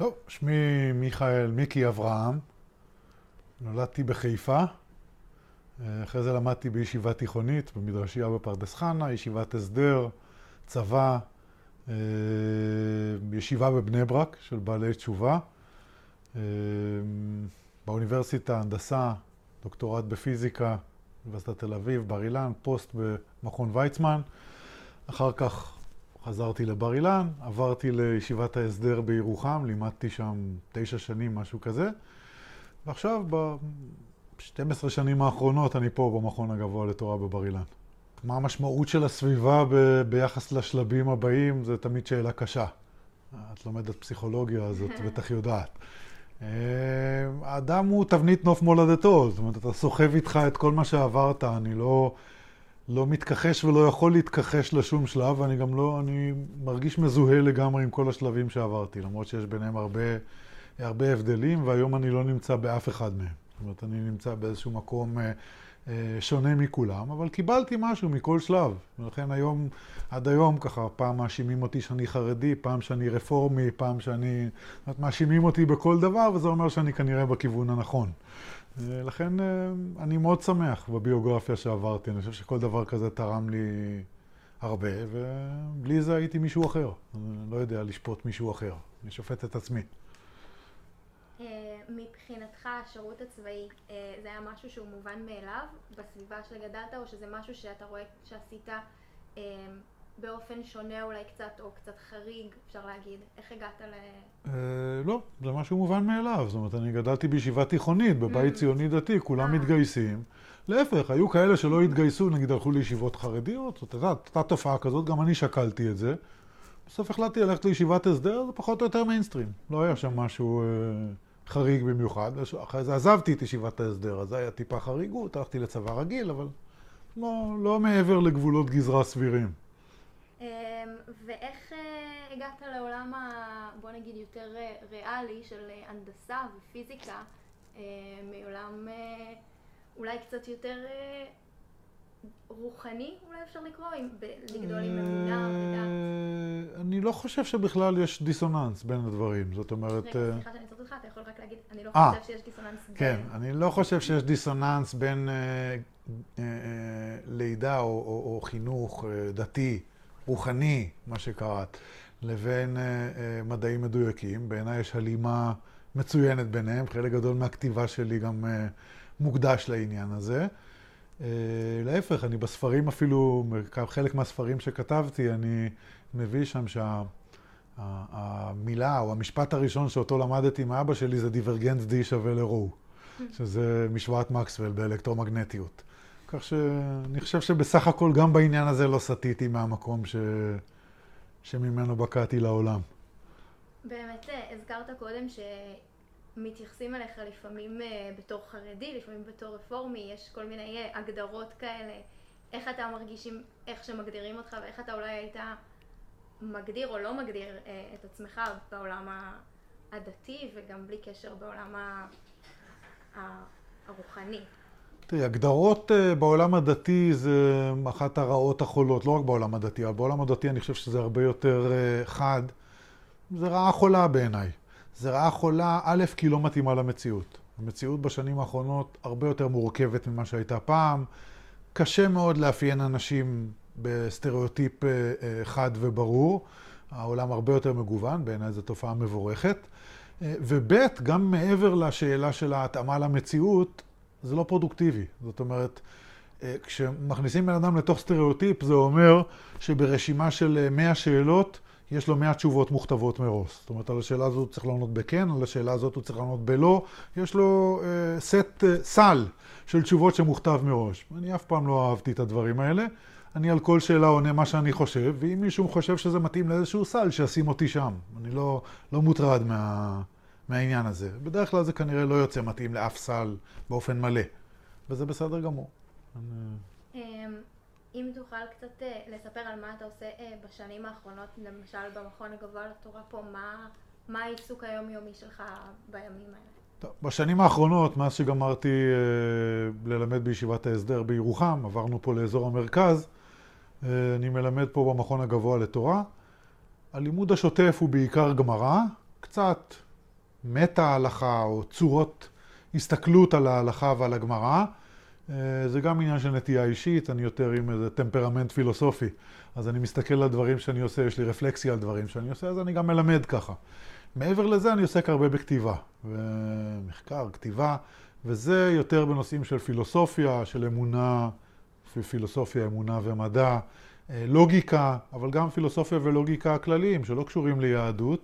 טוב, שמי מיכאל מיקי אברהם, נולדתי בחיפה, אחרי זה למדתי בישיבה תיכונית, במדרשייה בפרדס חנה, ישיבת הסדר, צבא, ישיבה בבני ברק של בעלי תשובה, באוניברסיטה, הנדסה, דוקטורט בפיזיקה, אוניברסיטת תל אביב, בר אילן, פוסט במכון ויצמן. אחר כך חזרתי לבר אילן, עברתי לישיבת ההסדר בירוחם, לימדתי שם 9 שנים, משהו כזה. ועכשיו, ב-12 שנים האחרונות, אני פה במכון הגבוה לתורה בבר אילן. מה המשמעות של הסביבה ביחס לשלבים הבאים? זו תמיד שאלה קשה. את לומדת פסיכולוגיה, אז את בטח יודעת. האדם הוא תבנית נוף מולדתו, זאת אומרת, אתה סוחב איתך את כל מה שעברת, אני לא מתכחש ולא יכול להתכחש לשום שלב, ואני גם לא, אני מרגיש מזוהה לגמרי עם כל השלבים שעברתי, למרות שיש ביניהם הרבה הבדלים, והיום אני לא נמצא באף אחד מהם. זאת אומרת, אני נמצא באיזשהו מקום שונה מכולם, אבל קיבלתי משהו מכל שלב. ולכן היום, עד היום, ככה, פעם מאשימים אותי שאני חרדי, פעם שאני רפורמי, פעם שאני... זאת אומרת, מאשימים אותי בכל דבר, וזה אומר שאני כנראה בכיוון הנכון. לכן אני מאוד שמח בביוגרפיה שעברתי. אני חושב שכל דבר כזה תרם לי הרבה, ובלי זה הייתי מישהו אחר. אני לא יודע לשפוט מישהו אחר. אני שופט את עצמי. מבחינתך, השירות הצבאי, זה היה משהו שהוא מובן מאליו בסביבה שגדלת, או שזה משהו שאתה רואה שעשית באופן שונה אולי קצת, או קצת חריג, אפשר להגיד? איך הגעת לא, זה משהו מובן מאליו. זאת אומרת, אני גדלתי בישיבה תיכונית, בבית ציוני דתי, כולם מתגייסים. להפך, היו כאלה שלא התגייסו, נגיד הלכו לישיבות חרדיות, זאת אומרת, הייתה תופעה כזאת, גם אני שקלתי את זה. בסוף החלטתי ללכת לישיבת הסדר, זה פחות או יותר מיינסטרים. לא היה שם משהו חריג במיוחד. אחרי זה עזבתי את ישיבת ההסדר, אז זה היה טיפה חריגות, הלכתי לצבא רגיל, אבל לא מעבר לגבולות גזרה סבירים. ואיך הגעת לעולם, בוא נגיד, יותר ריאלי של הנדסה ופיזיקה, מעולם אולי קצת יותר רוחני, אולי אפשר לקרוא, לגדול עם אמונה ודת? אני לא חושב שבכלל יש דיסוננס בין הדברים, זאת אומרת... רגע, סליחה שאני אצטרך אותך, אתה יכול רק להגיד, אני לא חושב שיש דיסוננס בין... כן, אני לא חושב שיש דיסוננס בין לידה או חינוך דתי, רוחני, מה שקראת, לבין מדעים מדויקים. בעיניי יש הלימה מצוינת ביניהם, חלק גדול מהכתיבה שלי גם מוקדש לעניין הזה. להפך, אני בספרים אפילו, חלק מהספרים שכתבתי, אני מביא שם שהמילה או המשפט הראשון שאותו למדתי מאבא שלי זה דיורגנט D שווה ל-Rho, שזה משוואת מקסוול באלקטרומגנטיות. כך שאני חושב שבסך הכל גם בעניין הזה לא סטיתי מהמקום שממנו בקעתי לעולם. באמת, הזכרת קודם מתייחסים אליך לפעמים בתור חרדי, לפעמים בתור רפורמי, יש כל מיני הגדרות כאלה. איך אתה מרגיש עם איך שמגדירים אותך, ואיך אתה אולי היית מגדיר או לא מגדיר את עצמך בעולם הדתי, וגם בלי קשר בעולם הרוחני? תראי, הגדרות בעולם הדתי זה אחת הרעות החולות, לא רק בעולם הדתי, אבל בעולם הדתי אני חושב שזה הרבה יותר חד. זה רעה חולה בעיניי. זה רעה חולה, א', כי לא מתאימה למציאות. המציאות בשנים האחרונות הרבה יותר מורכבת ממה שהייתה פעם. קשה מאוד לאפיין אנשים בסטריאוטיפ חד וברור. העולם הרבה יותר מגוון, בעיניי זו תופעה מבורכת. וב', גם מעבר לשאלה של ההתאמה למציאות, זה לא פרודוקטיבי. זאת אומרת, כשמכניסים בן אדם לתוך סטריאוטיפ, זה אומר שברשימה של 100 שאלות, יש לו 100 תשובות מוכתבות מראש. זאת אומרת, על השאלה הזאת הוא צריך לענות בכן, על השאלה הזאת הוא צריך לענות בלא. יש לו סל של תשובות שמוכתב מראש. אני אף פעם לא אהבתי את הדברים האלה. אני על כל שאלה עונה מה שאני חושב, ואם מישהו חושב שזה מתאים לאיזשהו סל, שישים אותי שם. אני לא מוטרד מהעניין הזה. בדרך כלל זה כנראה לא יוצא מתאים לאף סל באופן מלא. וזה בסדר גמור. אם תוכל קצת לספר על מה אתה עושה בשנים האחרונות, למשל במכון הגבוה לתורה פה, מה העיסוק היומיומי שלך בימים האלה? טוב, בשנים האחרונות, מאז שגמרתי ללמד בישיבת ההסדר בירוחם, עברנו פה לאזור המרכז, אני מלמד פה במכון הגבוה לתורה. הלימוד השוטף הוא בעיקר גמרא, קצת מטה ההלכה או צורות הסתכלות על ההלכה ועל הגמרא. זה גם עניין של נטייה אישית, אני יותר עם איזה טמפרמנט פילוסופי. אז אני מסתכל על דברים שאני עושה, יש לי רפלקסיה על דברים שאני עושה, אז אני גם מלמד ככה. מעבר לזה אני עוסק הרבה בכתיבה, ומחקר, כתיבה, וזה יותר בנושאים של פילוסופיה, של אמונה, פילוסופיה, אמונה ומדע, לוגיקה, אבל גם פילוסופיה ולוגיקה כלליים שלא קשורים ליהדות.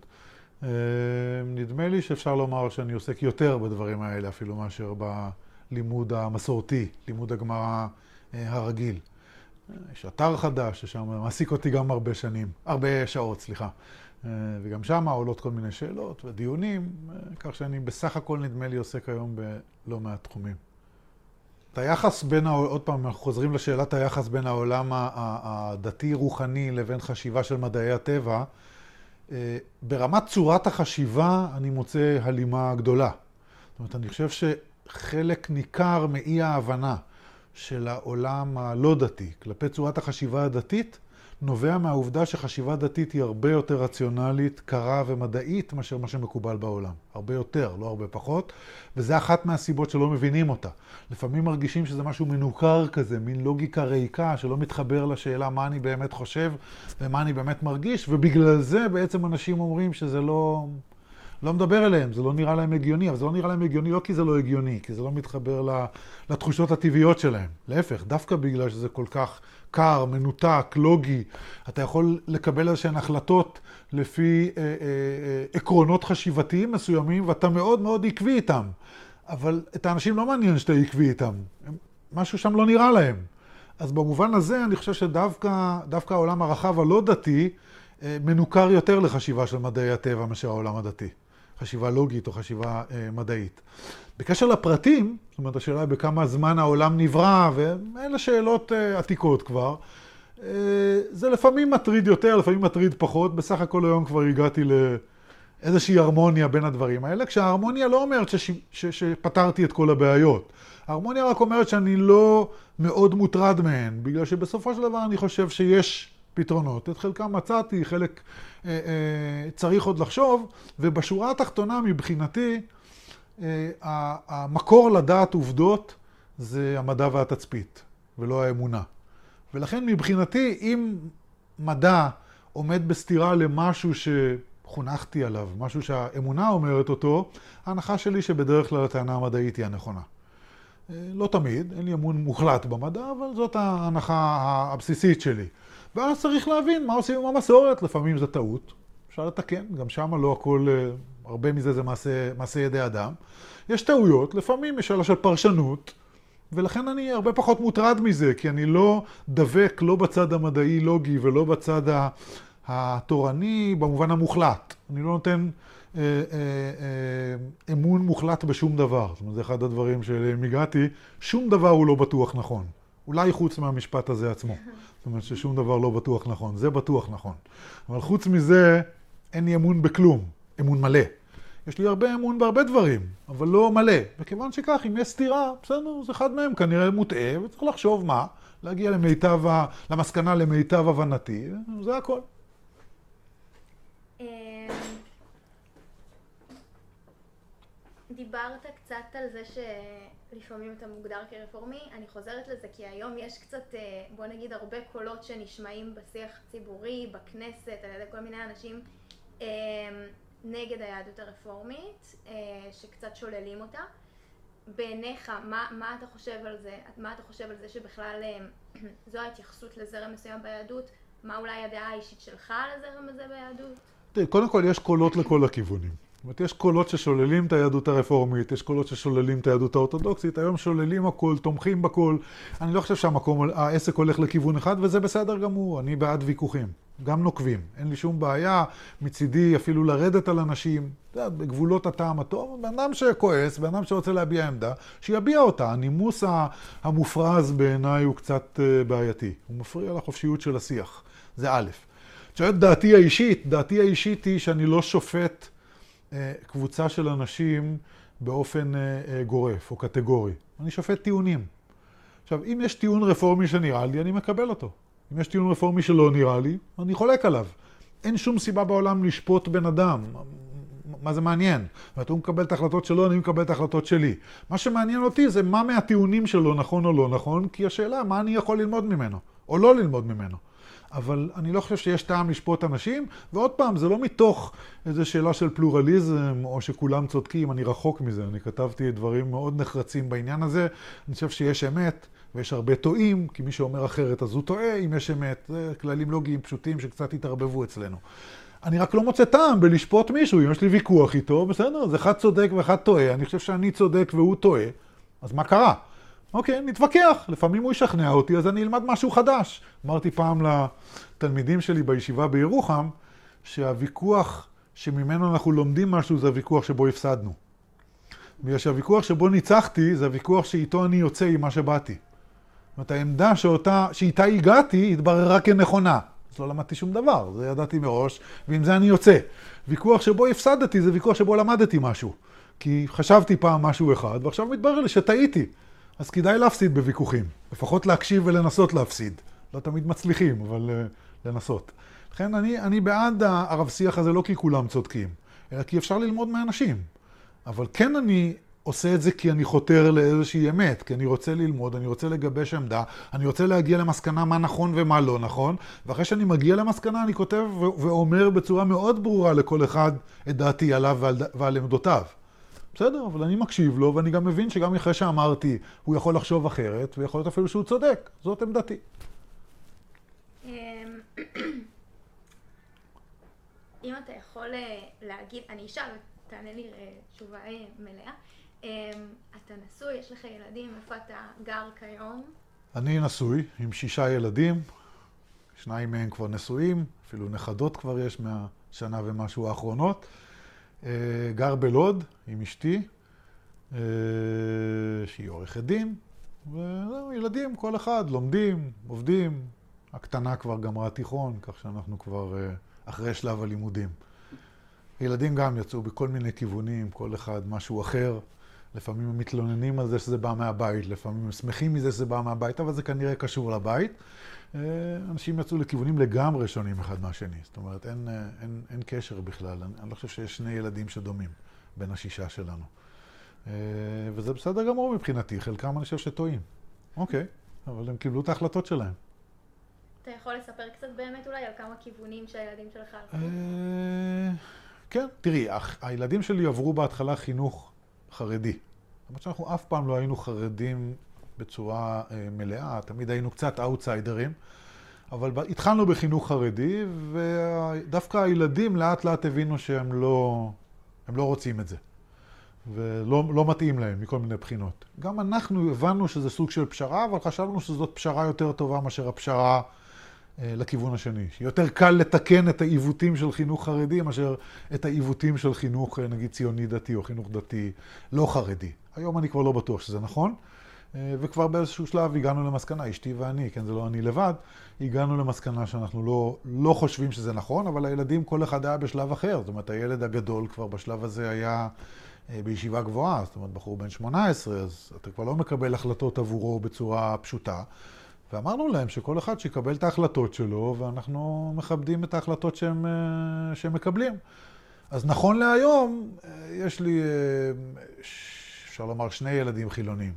נדמה לי שאפשר לומר שאני עוסק יותר בדברים האלה אפילו מאשר בלימוד המסורתי, לימוד הגמרא הרגיל. יש אתר חדש ששם מעסיק אותי גם הרבה שעות, סליחה. וגם שם עולות כל מיני שאלות ודיונים, כך שאני בסך הכל נדמה לי עוסק היום בלא מעט תחומים. את היחס עוד פעם, אנחנו חוזרים לשאלת היחס בין העולם הדתי-רוחני לבין חשיבה של מדעי הטבע. ברמת צורת החשיבה אני מוצא הלימה גדולה. זאת אומרת, אני חושב שחלק ניכר מאי ההבנה של העולם הלא דתי כלפי צורת החשיבה הדתית נובע מהעובדה שחשיבה דתית היא הרבה יותר רציונלית, קרה ומדעית מאשר מה שמקובל בעולם. הרבה יותר, לא הרבה פחות, וזה אחת מהסיבות שלא מבינים אותה. לפעמים מרגישים שזה משהו מנוכר כזה, מין לוגיקה ריקה שלא מתחבר לשאלה מה אני באמת חושב ומה אני באמת מרגיש, ובגלל זה בעצם אנשים אומרים שזה לא מדבר אליהם, זה לא נראה להם הגיוני, אבל זה לא נראה להם הגיוני לא כי זה לא הגיוני, כי זה לא מתחבר לתחושות הטבעיות שלהם. להפך, דווקא בגלל שזה כל כך קר, מנותק, לוגי, אתה יכול לקבל איזשהן החלטות לפי עקרונות חשיבתיים מסוימים, ואתה מאוד מאוד עקבי איתם. אבל את האנשים לא מעניין שאתה עקבי איתם. משהו שם לא נראה להם. אז במובן הזה אני חושב שדווקא העולם הרחב הלא דתי מנוכר יותר לחשיבה של מדעי הטבע מאשר העולם הדתי. חשיבה לוגית או חשיבה מדעית. בקשר לפרטים, זאת אומרת, השאלה היא בכמה זמן העולם נברא, ואלה שאלות עתיקות כבר. זה לפעמים מטריד יותר, לפעמים מטריד פחות. בסך הכל היום כבר הגעתי לאיזושהי הרמוניה בין הדברים האלה, כשההרמוניה לא אומרת שפתרתי את כל הבעיות. ההרמוניה רק אומרת שאני לא מאוד מוטרד מהן, בגלל שבסופו של דבר אני חושב שיש פתרונות. את חלקם מצאתי, חלק צריך עוד לחשוב, ובשורה התחתונה מבחינתי, המקור לדעת עובדות זה המדע והתצפית, ולא האמונה. ולכן מבחינתי, אם מדע עומד בסתירה למשהו שחונכתי עליו, משהו שהאמונה אומרת אותו, ההנחה שלי שבדרך כלל הטענה המדעית היא הנכונה. לא תמיד, אין לי אמון מוחלט במדע, אבל זאת ההנחה הבסיסית שלי. ואז צריך להבין מה עושים עם המסורת, לפעמים זה טעות, אפשר לתקן, גם שם לא הכל, הרבה מזה זה מעשה ידי אדם. יש טעויות, לפעמים יש שאלה של פרשנות, ולכן אני הרבה פחות מוטרד מזה, כי אני לא דבק לא בצד המדעי לוגי ולא בצד התורני במובן המוחלט. אני לא נותן אמון מוחלט בשום דבר. זאת אומרת, זה אחד הדברים שאליהם הגעתי, שום דבר הוא לא בטוח נכון. אולי חוץ מהמשפט הזה עצמו. זאת אומרת ששום דבר לא בטוח נכון. זה בטוח נכון. אבל חוץ מזה, אין לי אמון בכלום. אמון מלא. יש לי הרבה אמון בהרבה דברים, אבל לא מלא. וכיוון שכך, אם יש סתירה, בסדר, זה אחד מהם כנראה מוטעה, וצריך לחשוב מה, להגיע למסקנה למיטב הבנתי, זה הכל. דיברת קצת על זה שלפעמים אתה מוגדר כרפורמי, אני חוזרת לזה כי היום יש קצת, בוא נגיד, הרבה קולות שנשמעים בשיח ציבורי, בכנסת, על ידי כל מיני אנשים נגד היהדות הרפורמית, שקצת שוללים אותה. בעיניך, מה אתה חושב על זה? מה אתה חושב על זה שבכלל זו ההתייחסות לזרם מסוים ביהדות? מה אולי הדעה האישית שלך על הזרם הזה ביהדות? קודם כל יש קולות לכל הכיוונים. זאת אומרת, יש קולות ששוללים את היהדות הרפורמית, יש קולות ששוללים את היהדות האורתודוקסית, היום שוללים הכל, תומכים בכל. אני לא חושב העסק הולך לכיוון אחד, וזה בסדר גמור, אני בעד ויכוחים, גם נוקבים. אין לי שום בעיה מצידי אפילו לרדת על אנשים, בגבולות הטעם הטוב, בן אדם שכועס, בן אדם שרוצה להביע עמדה, שיביע אותה. הנימוס המופרז בעיניי הוא קצת בעייתי, הוא מפריע לחופשיות של השיח, זה א'. דעתי האישית היא שאני לא שופט קבוצה של אנשים באופן גורף או קטגורי. אני שופט טיעונים. עכשיו, אם יש טיעון רפורמי שנראה לי, אני מקבל אותו. אם יש טיעון רפורמי שלא נראה לי, אני חולק עליו. אין שום סיבה בעולם לשפוט בן אדם. מה זה מעניין? זאת אומרת, הוא מקבל את ההחלטות שלו, אני מקבל את ההחלטות שלי. מה שמעניין אותי זה מה מהטיעונים שלו נכון או לא נכון, כי השאלה מה אני יכול ללמוד ממנו, או לא ללמוד ממנו. אבל אני לא חושב שיש טעם לשפוט אנשים, ועוד פעם, זה לא מתוך איזו שאלה של פלורליזם, או שכולם צודקים, אני רחוק מזה, אני כתבתי דברים מאוד נחרצים בעניין הזה, אני חושב שיש אמת, ויש הרבה טועים, כי מי שאומר אחרת אז הוא טועה, אם יש אמת, זה כללים לוגיים פשוטים שקצת התערבבו אצלנו. אני רק לא מוצא טעם בלשפוט מישהו, אם יש לי ויכוח איתו, בסדר, אז אחד צודק ואחד טועה, אני חושב שאני צודק והוא טועה, אז מה קרה? אוקיי, נתווכח, לפעמים הוא ישכנע אותי, אז אני אלמד משהו חדש. אמרתי פעם לתלמידים שלי בישיבה בירוחם, שהוויכוח שממנו אנחנו לומדים משהו זה הוויכוח שבו הפסדנו. בגלל שהוויכוח שבו ניצחתי זה הוויכוח שאיתו אני יוצא עם מה שבאתי. זאת אומרת, העמדה שאיתה הגעתי התבררה כנכונה. אז לא למדתי שום דבר, זה ידעתי מראש, ועם זה אני יוצא. ויכוח שבו הפסדתי זה ויכוח שבו למדתי משהו. כי חשבתי פעם משהו אחד, ועכשיו מתברר לי שטעיתי. אז כדאי להפסיד בוויכוחים. לפחות להקשיב ולנסות להפסיד. לא תמיד מצליחים, אבל לנסות. לכן אני בעד הרב שיח הזה לא כי כולם צודקים, אלא כי אפשר ללמוד מאנשים. אבל כן אני עושה את זה כי אני חותר לאיזושהי אמת, כי אני רוצה ללמוד, אני רוצה לגבש עמדה, אני רוצה להגיע למסקנה מה נכון ומה לא נכון, ואחרי שאני מגיע למסקנה אני כותב ואומר בצורה מאוד ברורה לכל אחד את דעתי עליו ועל עמדותיו. בסדר, אבל אני מקשיב לו, ואני גם מבין שגם אחרי שאמרתי, הוא יכול לחשוב אחרת, ויכול להיות אפילו שהוא צודק. זאת עמדתי. אם אתה יכול להגיד, אני אשאל, תענה לי תשובה מלאה. אתה נשוי, יש לך ילדים, איפה אתה גר כיום? אני נשוי עם 6 ילדים, 2 מהם כבר נשואים, אפילו נכדות כבר יש מהשנה ומשהו האחרונות. גר בלוד עם אשתי, שהיא עורכת דין, וילדים, כל אחד, לומדים, עובדים. הקטנה כבר גמרה תיכון, כך שאנחנו כבר אחרי שלב הלימודים. ילדים גם יצאו בכל מיני כיוונים, כל אחד משהו אחר. לפעמים הם מתלוננים על זה שזה בא מהבית, לפעמים הם שמחים מזה שזה בא מהבית, אבל זה כנראה קשור לבית. אנשים יצאו לכיוונים לגמרי שונים אחד מהשני. זאת אומרת, אין קשר בכלל. אני לא חושב שיש 2 ילדים שדומים בין 6 שלנו. וזה בסדר גמור מבחינתי. חלקם אני חושב שטועים. אוקיי, אבל הם קיבלו את ההחלטות שלהם. אתה יכול לספר קצת באמת אולי על כמה כיוונים שהילדים שלך הלכו? כן, תראי, הילדים שלי עברו בהתחלה חינוך חרדי. למרות שאנחנו אף פעם לא היינו חרדים בצורה מלאה, תמיד היינו קצת אאוטסיידרים, אבל התחלנו בחינוך חרדי, ודווקא הילדים לאט לאט הבינו שהם לא רוצים את זה, ולא מתאים להם מכל מיני בחינות. גם אנחנו הבנו שזה סוג של פשרה, אבל חשבנו שזאת פשרה יותר טובה מאשר הפשרה לכיוון השני. יותר קל לתקן את העיוותים של חינוך חרדי, מאשר את העיוותים של חינוך, נגיד, ציוני דתי או חינוך דתי לא חרדי. היום אני כבר לא בטוח שזה נכון, וכבר באיזשהו שלב הגענו למסקנה, אשתי ואני, כן, זה לא אני לבד, הגענו למסקנה שאנחנו לא חושבים שזה נכון, אבל הילדים כל אחד היה בשלב אחר. זאת אומרת, הילד הגדול כבר בשלב הזה היה בישיבה גבוהה, זאת אומרת, בחור בן 18, אז אתה כבר לא מקבל החלטות עבורו בצורה פשוטה. ואמרנו להם שכל אחד שיקבל את ההחלטות שלו, ואנחנו מכבדים את ההחלטות שהם מקבלים. אז נכון להיום, יש לי, אפשר לומר, 2 ילדים חילונים.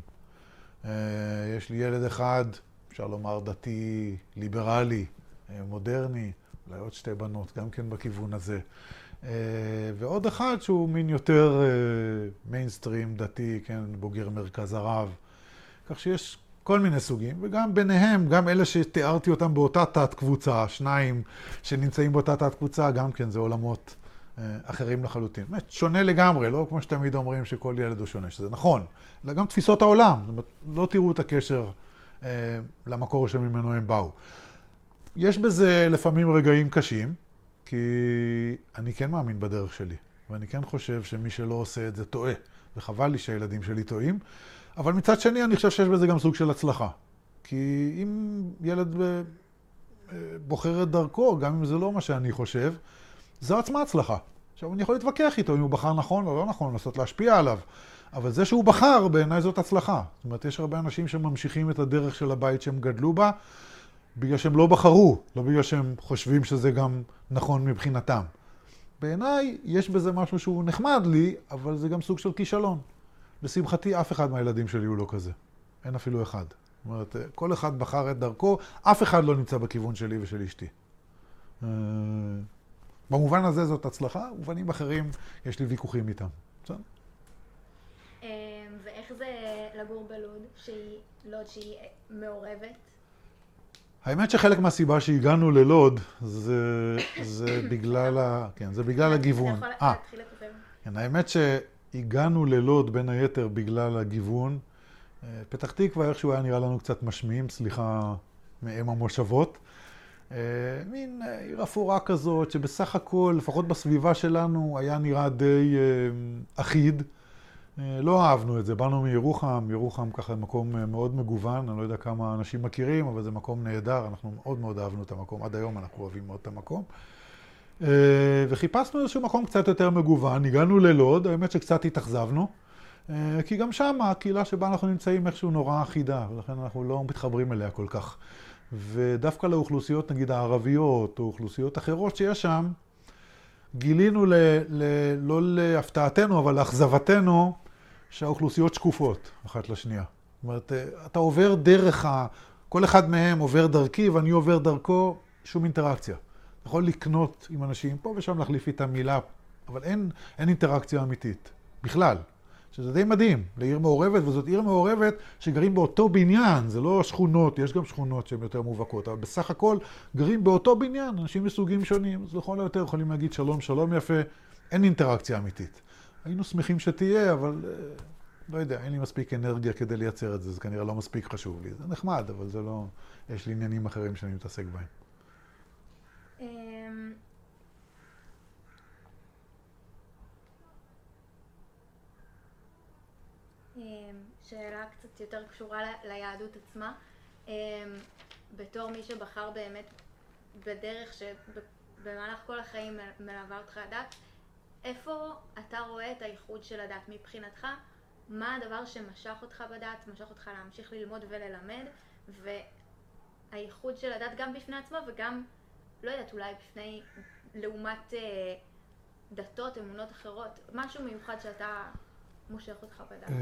יש לי ילד אחד, אפשר לומר, דתי, ליברלי, מודרני, אולי עוד 2 בנות, גם כן בכיוון הזה. ועוד אחד שהוא מין יותר מיינסטרים דתי, כן, בוגר מרכז הרב. כך שיש כל מיני סוגים, וגם ביניהם, גם אלה שתיארתי אותם באותה תת קבוצה, 2 שנמצאים באותה תת קבוצה, גם כן זה עולמות אחרים לחלוטין. באמת, שונה לגמרי, לא כמו שתמיד אומרים שכל ילד הוא שונה, שזה נכון, אלא גם תפיסות העולם, זאת אומרת, לא תראו את הקשר למקור שממנו הם באו. יש בזה לפעמים רגעים קשים, כי אני כן מאמין בדרך שלי, ואני כן חושב שמי שלא עושה את זה טועה, וחבל לי שהילדים שלי טועים, אבל מצד שני אני חושב שיש בזה גם סוג של הצלחה. כי אם ילד בוחר את דרכו, גם אם זה לא מה שאני חושב, זו עצמה הצלחה. עכשיו אני יכול להתווכח איתו אם הוא בחר נכון או לא נכון, לנסות להשפיע עליו. אבל זה שהוא בחר, בעיניי זאת הצלחה. זאת אומרת, יש הרבה אנשים שממשיכים את הדרך של הבית שהם גדלו בה, בגלל שהם לא בחרו, לא בגלל שהם חושבים שזה גם נכון מבחינתם. בעיניי יש בזה משהו שהוא נחמד לי, אבל זה גם סוג של כישלון. לשמחתי, אף אחד מהילדים שלי הוא לא כזה. אין אפילו אחד. זאת אומרת, כל אחד בחר את דרכו, אף אחד לא נמצא בכיוון שלי ושל אשתי. במובן הזה זאת הצלחה, ובנים אחרים יש לי ויכוחים איתם. בסדר? ואיך זה לגור בלוד, שהיא מעורבת? האמת שחלק מהסיבה שהגענו ללוד זה בגלל זה בגלל הגיוון. אתה יכול להתחיל לספר. כן, האמת שהגענו ללוד בין היתר בגלל הגיוון. פתח תקווה איכשהו היה נראה לנו קצת משמיעים, סליחה, מאם המושבות. מין עיר אפורה כזאת שבסך הכל, לפחות בסביבה שלנו, היה נראה די אחיד. לא אהבנו את זה, באנו מירוחם, ירוחם ככה מקום מאוד מגוון, אני לא יודע כמה אנשים מכירים, אבל זה מקום נהדר, אנחנו מאוד מאוד אהבנו את המקום, עד היום אנחנו אוהבים מאוד את המקום. וחיפשנו איזשהו מקום קצת יותר מגוון, הגענו ללוד, האמת שקצת התאכזבנו, כי גם שם הקהילה שבה אנחנו נמצאים איכשהו נורא אחידה, ולכן אנחנו לא מתחברים אליה כל כך. ודווקא לאוכלוסיות, נגיד הערביות, או אוכלוסיות אחרות שיש שם, גילינו לא להפתעתנו, אבל לאכזבתנו, שהאוכלוסיות שקופות אחת לשנייה. זאת אומרת, אתה עובר דרך כל אחד מהם עובר דרכי ואני עובר דרכו, שום אינטראקציה. אתה יכול לקנות עם אנשים פה ושם להחליף איתם מילה, אבל אין אינטראקציה אמיתית, בכלל. שזה די מדהים, לעיר מעורבת, וזאת עיר מעורבת שגרים באותו בניין, זה לא שכונות, יש גם שכונות שהן יותר מובהקות, אבל בסך הכל גרים באותו בניין, אנשים מסוגים שונים, אז לכל היותר יכולים להגיד שלום, שלום יפה, אין אינטראקציה אמיתית. היינו שמחים שתהיה, אבל לא יודע, אין לי מספיק אנרגיה כדי לייצר את זה, זה כנראה לא מספיק חשוב לי, זה נחמד, אבל זה לא, יש לי עניינים אחרים שאני מתעסק בהם. שאלה קצת יותר קשורה ליהדות עצמה. בתור מי שבחר באמת בדרך שבמהלך כל החיים מלווה אותך הדת, איפה אתה רואה את הייחוד של הדת מבחינתך? מה הדבר שמשך אותך בדת, משך אותך להמשיך ללמוד וללמד, והייחוד של הדת גם בפני עצמו וגם, לא יודעת, אולי בפני, לעומת דתות, אמונות אחרות, משהו מיוחד שאתה מושך אותך בדת?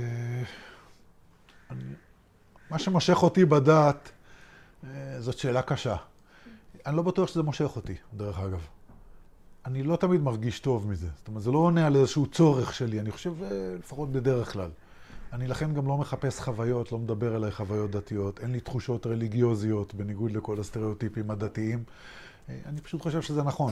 מה שמושך אותי בדת, זאת שאלה קשה. אני לא בטוח שזה מושך אותי, דרך אגב. אני לא תמיד מרגיש טוב מזה. זאת אומרת, זה לא עונה על איזשהו צורך שלי, אני חושב לפחות בדרך כלל. אני לכן גם לא מחפש חוויות, לא מדבר אליי חוויות דתיות, אין לי תחושות רליגיוזיות בניגוד לכל הסטריאוטיפים הדתיים. אני פשוט חושב שזה נכון.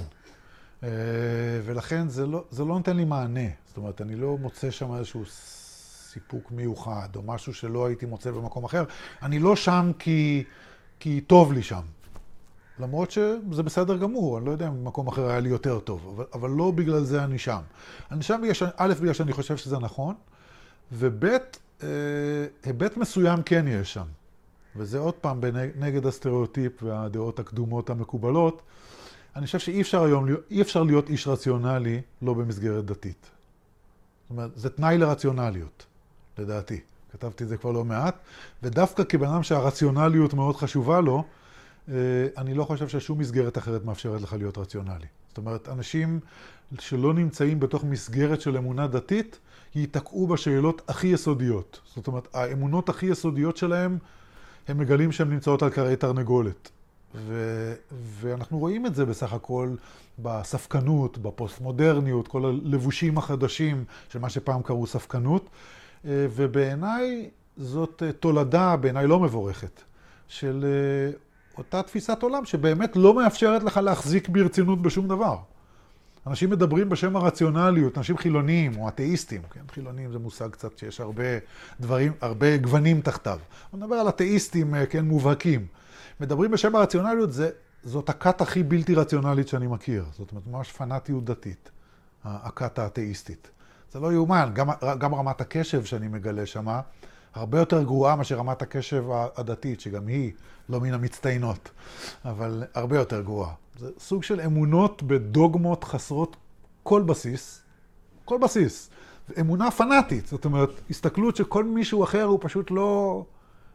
ולכן זה לא נותן לי מענה. זאת אומרת, אני לא מוצא שם איזשהו סיפוק מיוחד, או משהו שלא הייתי מוצא במקום אחר. אני לא שם כי טוב לי שם. למרות שזה בסדר גמור, אני לא יודע אם במקום אחר היה לי יותר טוב, אבל לא בגלל זה אני שם. אני שם א', בגלל שאני חושב שזה נכון, וב', היבט מסוים כן יש שם. וזה עוד פעם נגד הסטריאוטיפ והדעות הקדומות המקובלות. אני חושב שאי אפשר להיות איש רציונלי לא במסגרת דתית. זאת אומרת, זה תנאי לרציונליות, לדעתי. כתבתי את זה כבר לא מעט, ודווקא כבן אדם שהרציונליות מאוד חשובה לו, אני לא חושב ששום מסגרת אחרת מאפשרת לך להיות רציונלי. זאת אומרת, אנשים שלא נמצאים בתוך מסגרת של אמונה דתית, ייתקעו בשאלות הכי יסודיות. זאת אומרת, האמונות הכי יסודיות שלהם, הם מגלים שהם נמצאות על קרי תרנגולת. ואנחנו רואים את זה בסך הכל בספקנות, בפוסט-מודרניות, כל הלבושים החדשים של מה שפעם קראו ספקנות. ובעיניי זאת תולדה, בעיניי לא מבורכת, של אותה תפיסת עולם שבאמת לא מאפשרת לך להחזיק ברצינות בשום דבר. אנשים מדברים בשם הרציונליות, אנשים חילוניים או אתאיסטים, כן? חילוניים זה מושג קצת שיש הרבה גוונים תחתיו. אני מדבר על אתאיסטים, כן, מובהקים. מדברים בשם הרציונליות, זאת הכת הכי בלתי רציונלית שאני מכיר. זאת אומרת, ממש פנאטיות דתית, הכת האתאיסטית. זה לא יאומן, גם רמת הקשב שאני מגלה שמה, הרבה יותר גרועה מאשר רמת הקשב הדתית, שגם היא לא מן המצטיינות, אבל הרבה יותר גרועה. זה סוג של אמונות בדוגמות חסרות כל בסיס, כל בסיס. אמונה פנאטית, זאת אומרת, הסתכלות שכל מישהו אחר הוא פשוט לא,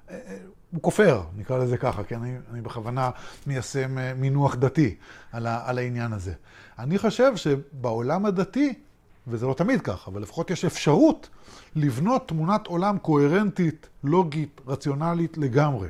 הוא כופר, נקרא לזה ככה, כי אני בכוונה מיישם מינוח דתי על העניין הזה. אני חושב שבעולם הדתי, וזה לא תמיד ככה, אבל לפחות יש אפשרות לבנות תמונת עולם קוהרנטית, לוגית, רציונלית לגמרי.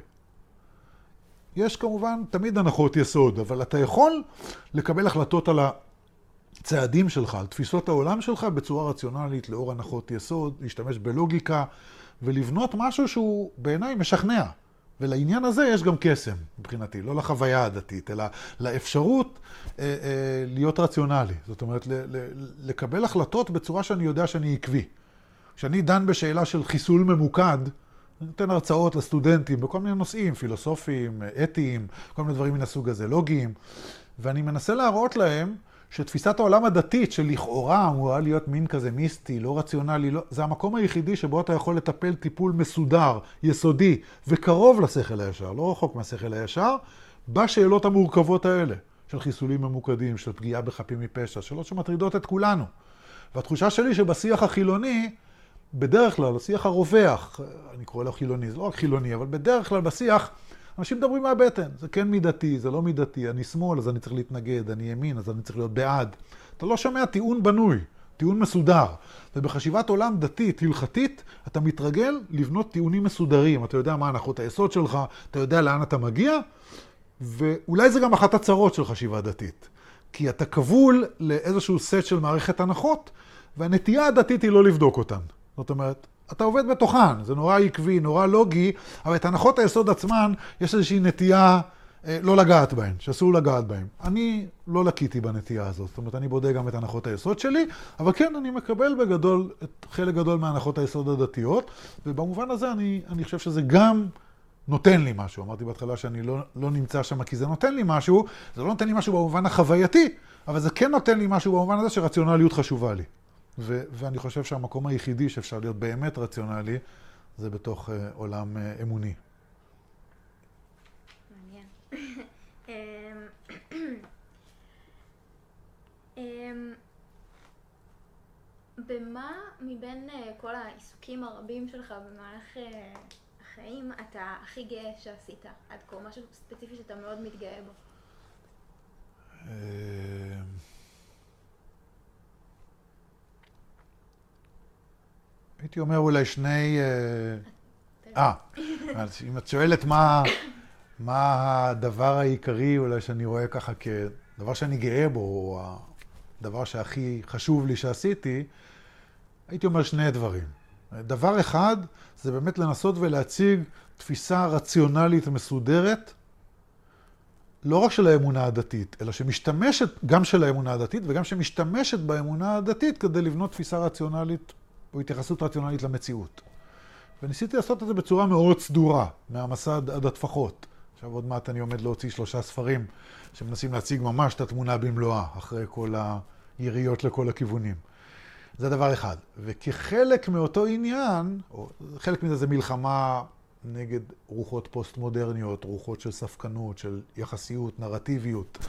יש כמובן תמיד הנחות יסוד, אבל אתה יכול לקבל החלטות על הצעדים שלך, על תפיסות העולם שלך בצורה רציונלית, לאור הנחות יסוד, להשתמש בלוגיקה, ולבנות משהו שהוא בעיניי משכנע. ולעניין הזה יש גם קסם, מבחינתי, לא לחוויה הדתית, אלא לאפשרות להיות רציונלי. זאת אומרת, לקבל החלטות בצורה שאני יודע שאני עקבי. כשאני דן בשאלה של חיסול ממוקד, אני נותן הרצאות לסטודנטים בכל מיני נושאים, פילוסופיים, אתיים, כל מיני דברים מן הסוג הזה, לוגיים, ואני מנסה להראות להם שתפיסת העולם הדתית שלכאורה אמורה להיות מין כזה מיסטי, לא רציונלי, לא, זה המקום היחידי שבו אתה יכול לטפל טיפול מסודר, יסודי וקרוב לשכל הישר, לא רחוק מהשכל הישר, בשאלות המורכבות האלה של חיסולים ממוקדים, של פגיעה בחפים מפשע, שאלות שמטרידות את כולנו. והתחושה שלי שבשיח החילוני, בדרך כלל, השיח הרווח, אני קורא לו חילוני, זה לא רק חילוני, אבל בדרך כלל בשיח, אנשים מדברים מהבטן, זה כן מידתי, זה לא מידתי, אני שמאל, אז אני צריך להתנגד, אני ימין, אז אני צריך להיות בעד. אתה לא שומע טיעון בנוי, טיעון מסודר. ובחשיבת עולם דתית, הלכתית, אתה מתרגל לבנות טיעונים מסודרים. אתה יודע מה הנחות היסוד שלך, אתה יודע לאן אתה מגיע, ואולי זה גם אחת הצרות של חשיבה דתית. כי אתה כבול לאיזשהו סט של מערכת הנחות, והנטייה הדתית היא לא לבדוק אותן. זאת אומרת, אתה עובד בתוכן, זה נורא עקבי, נורא לוגי, אבל את הנחות היסוד עצמן יש איזושהי נטייה לא לגעת בהן, שאסור לגעת בהן. אני לא לקיתי בנטייה הזאת, זאת אומרת, אני בודק גם את הנחות היסוד שלי, אבל כן, אני מקבל בגדול את חלק גדול מהנחות היסוד הדתיות, ובמובן הזה אני חושב שזה גם נותן לי משהו. אמרתי בהתחלה שאני לא נמצא שם כי זה נותן לי משהו, זה לא נותן לי משהו במובן החווייתי, אבל זה כן נותן לי משהו במובן הזה שרציונליות חשובה לי. ואני חושב שהמקום היחידי שאפשר להיות באמת רציונלי, זה בתוך עולם אמוני. מעניין. במה מבין כל העיסוקים הרבים שלך במהלך החיים אתה הכי גאה שעשית עד כה? משהו ספציפי שאתה מאוד מתגאה בו? הייתי אומר אולי שני... אם את שואלת מה הדבר העיקרי אולי שאני רואה ככה כדבר שאני גאה בו, או הדבר שהכי חשוב לי שעשיתי, הייתי אומר שני דברים. דבר אחד זה באמת לנסות ולהציג תפיסה רציונלית מסודרת, לא רק של האמונה הדתית, אלא שמשתמשת גם של האמונה הדתית וגם שמשתמשת באמונה הדתית כדי לבנות תפיסה רציונלית או התייחסות רציונלית למציאות. וניסיתי לעשות את זה בצורה מאוד סדורה, מהמסד עד הטפחות. עכשיו עוד מעט אני עומד להוציא 3 ספרים שמנסים להציג ממש את התמונה במלואה, אחרי כל היריות לכל הכיוונים. זה דבר אחד. וכחלק מאותו עניין, או חלק מזה זה מלחמה נגד רוחות פוסט-מודרניות, רוחות של ספקנות, של יחסיות, נרטיביות.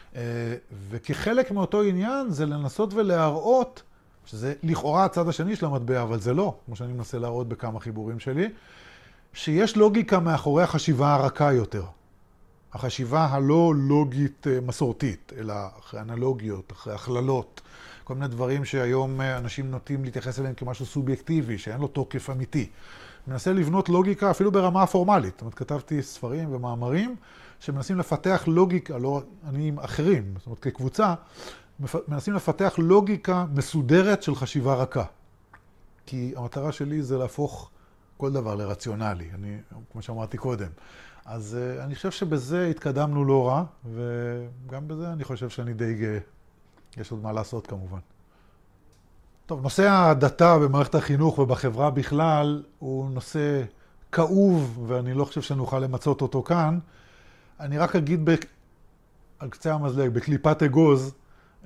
וכחלק מאותו עניין זה לנסות ולהראות, שזה לכאורה הצד השני של המטבע, אבל זה לא, כמו שאני מנסה להראות בכמה חיבורים שלי, שיש לוגיקה מאחורי החשיבה הרכה יותר. החשיבה הלא לוגית מסורתית, אלא אחרי אנלוגיות, אחרי הכללות, כל מיני דברים שהיום אנשים נוטים להתייחס אליהם כמשהו סובייקטיבי, שאין לו תוקף אמיתי. מנסה לבנות לוגיקה אפילו ברמה הפורמלית. זאת אומרת, כתבתי ספרים ומאמרים שמנסים לפתח לוגיקה, לא אני עם אחרים, זאת אומרת, כקבוצה, מנסים לפתח לוגיקה מסודרת של חשיבה רכה. כי המטרה שלי זה להפוך כל דבר לרציונלי, כמו שאמרתי קודם. אז אני חושב שבזה התקדמנו לא רע, וגם בזה אני חושב שאני די גאה. יש עוד מה לעשות כמובן. טוב, נושא ההדתה במערכת החינוך ובחברה בכלל הוא נושא כאוב, ואני לא חושב שנוכל למצות אותו כאן. אני רק אגיד על קצה המזלג, בקליפת אגוז,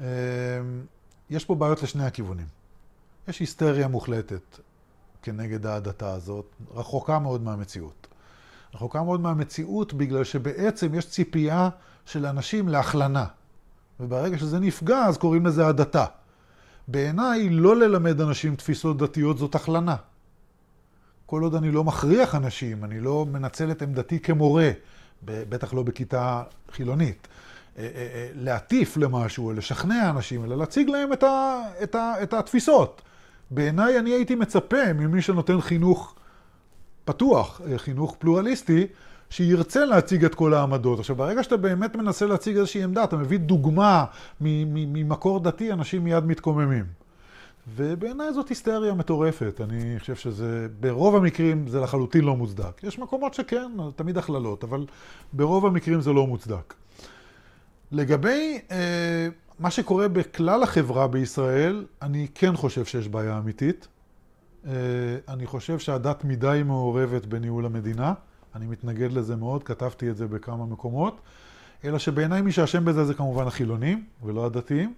יש פה בעיות לשני הכיוונים. יש היסטריה מוחלטת כנגד ההדתה הזאת, רחוקה מאוד מהמציאות. רחוקה מאוד מהמציאות בגלל שבעצם יש ציפייה של אנשים להכלנה. וברגע שזה נפגע, אז קוראים לזה הדתה. בעיניי, לא ללמד אנשים תפיסות דתיות זאת הכלנה. כל עוד אני לא מכריח אנשים, אני לא מנצל את עמדתי כמורה, בטח לא בכיתה חילונית, להטיף למשהו, לשכנע אנשים, אלא להציג להם את התפיסות. בעיניי אני הייתי מצפה ממי שנותן חינוך פתוח, חינוך פלורליסטי, שירצה להציג את כל העמדות. עכשיו, ברגע שאתה באמת מנסה להציג איזושהי עמדה, אתה מביא דוגמה ממקור דתי, אנשים מיד מתקוממים. ובעיניי זאת היסטריה מטורפת. אני חושב שזה, ברוב המקרים זה לחלוטין לא מוצדק. יש מקומות שכן, תמיד הכללות, אבל ברוב המקרים זה לא מוצדק. לגבי מה שקורה בכלל החברה בישראל, אני כן חושב שיש בעיה אמיתית. אני חושב שהדת מדי מעורבת בניהול המדינה. אני מתנגד לזה מאוד, כתבתי את זה בכמה מקומות. אלא שבעיניי מי שאשם בזה זה כמובן החילונים ולא הדתיים.